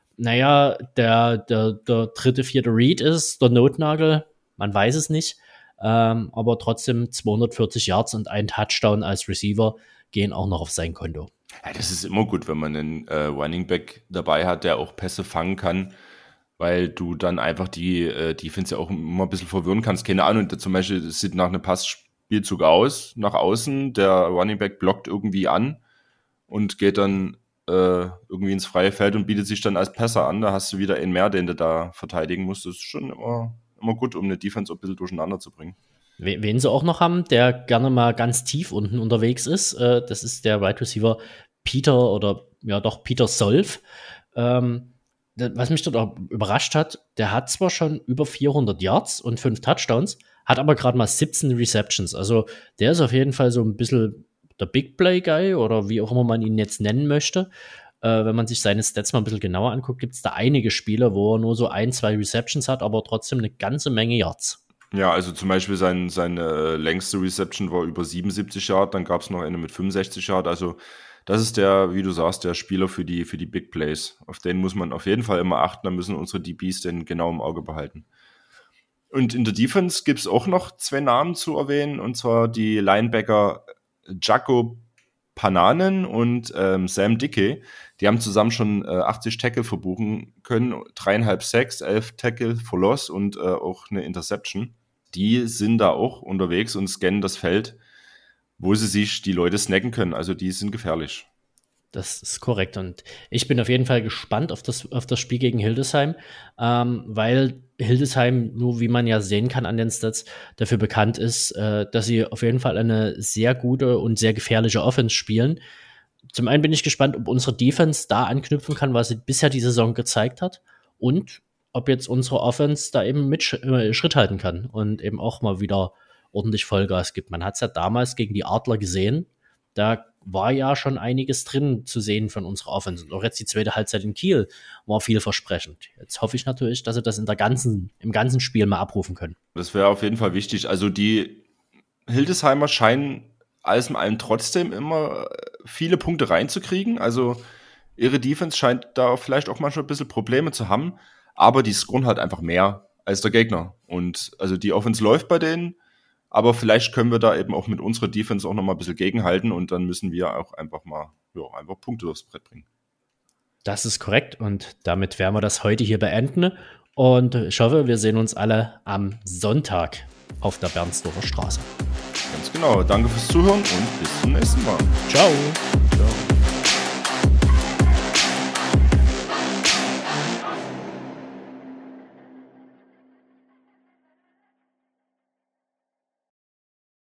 naja, der, der, der dritte, vierte Read ist, der Notnagel, man weiß es nicht. Ähm, aber trotzdem zweihundertvierzig Yards und ein Touchdown als Receiver gehen auch noch auf sein Konto. Ja, das ist immer gut, wenn man einen äh, Running Back dabei hat, der auch Pässe fangen kann, weil du dann einfach die äh, Defense ja auch immer ein bisschen verwirren kannst. Keine Ahnung, zum Beispiel, es sieht nach einem Passspielzug aus, nach außen, der Running Back blockt irgendwie an und geht dann äh, irgendwie ins freie Feld und bietet sich dann als Passer an. Da hast du wieder einen mehr, den du da verteidigen musst. Das ist schon immer, immer gut, um eine Defense auch ein bisschen durcheinander zu bringen. Wen sie auch noch haben, der gerne mal ganz tief unten unterwegs ist, äh, das ist der Wide Receiver Peter oder ja doch Peter Solf. Ähm, was mich dort auch überrascht hat, der hat zwar schon über vierhundert Yards und fünf Touchdowns, hat aber gerade mal siebzehn Receptions. Also der ist auf jeden Fall so ein bisschen der Big Play Guy oder wie auch immer man ihn jetzt nennen möchte. Äh, wenn man sich seine Stats mal ein bisschen genauer anguckt, gibt es da einige Spiele, wo er nur so ein, zwei Receptions hat, aber trotzdem eine ganze Menge Yards. Ja, also zum Beispiel sein, seine längste Reception war über siebenundsiebzig Yard, dann gab es noch eine mit fünfundsechzig Yard. Also das ist der, wie du sagst, der Spieler für die, für die Big Plays. Auf den muss man auf jeden Fall immer achten, da müssen unsere D Bs den genau im Auge behalten. Und in der Defense gibt es auch noch zwei Namen zu erwähnen, und zwar die Linebacker Jaco Pananen und ähm, Sam Dickey. Die haben zusammen schon äh, achtzig Tackle verbuchen können, dreieinhalb Sacks, elf Tackle for Loss und äh, auch eine Interception. Die sind da auch unterwegs und scannen das Feld, wo sie sich die Leute snacken können. Also die sind gefährlich. Das ist korrekt. Und ich bin auf jeden Fall gespannt auf das, auf das Spiel gegen Hildesheim, ähm, weil Hildesheim, nur wie man ja sehen kann an den Stats, dafür bekannt ist, äh, dass sie auf jeden Fall eine sehr gute und sehr gefährliche Offense spielen. Zum einen bin ich gespannt, ob unsere Defense da anknüpfen kann, was sie bisher die Saison gezeigt hat, und ob jetzt unsere Offense da eben mit Schritt halten kann und eben auch mal wieder ordentlich Vollgas gibt. Man hat es ja damals gegen die Adler gesehen, da war ja schon einiges drin zu sehen von unserer Offense. Und auch jetzt die zweite Halbzeit in Kiel war vielversprechend. Jetzt hoffe ich natürlich, dass sie das in der ganzen, im ganzen Spiel mal abrufen können. Das wäre auf jeden Fall wichtig. Also die Hildesheimer scheinen alles in allem trotzdem immer viele Punkte reinzukriegen. Also ihre Defense scheint da vielleicht auch manchmal ein bisschen Probleme zu haben, aber die scoren halt einfach mehr als der Gegner. Und also die Offense läuft bei denen, aber vielleicht können wir da eben auch mit unserer Defense auch noch mal ein bisschen gegenhalten, und dann müssen wir auch einfach mal ja, einfach Punkte aufs Brett bringen. Das ist korrekt, und damit werden wir das heute hier beenden. Und ich hoffe, wir sehen uns alle am Sonntag auf der Bernsdorfer Straße. Ganz genau. Danke fürs Zuhören und bis zum nächsten Mal. Ciao.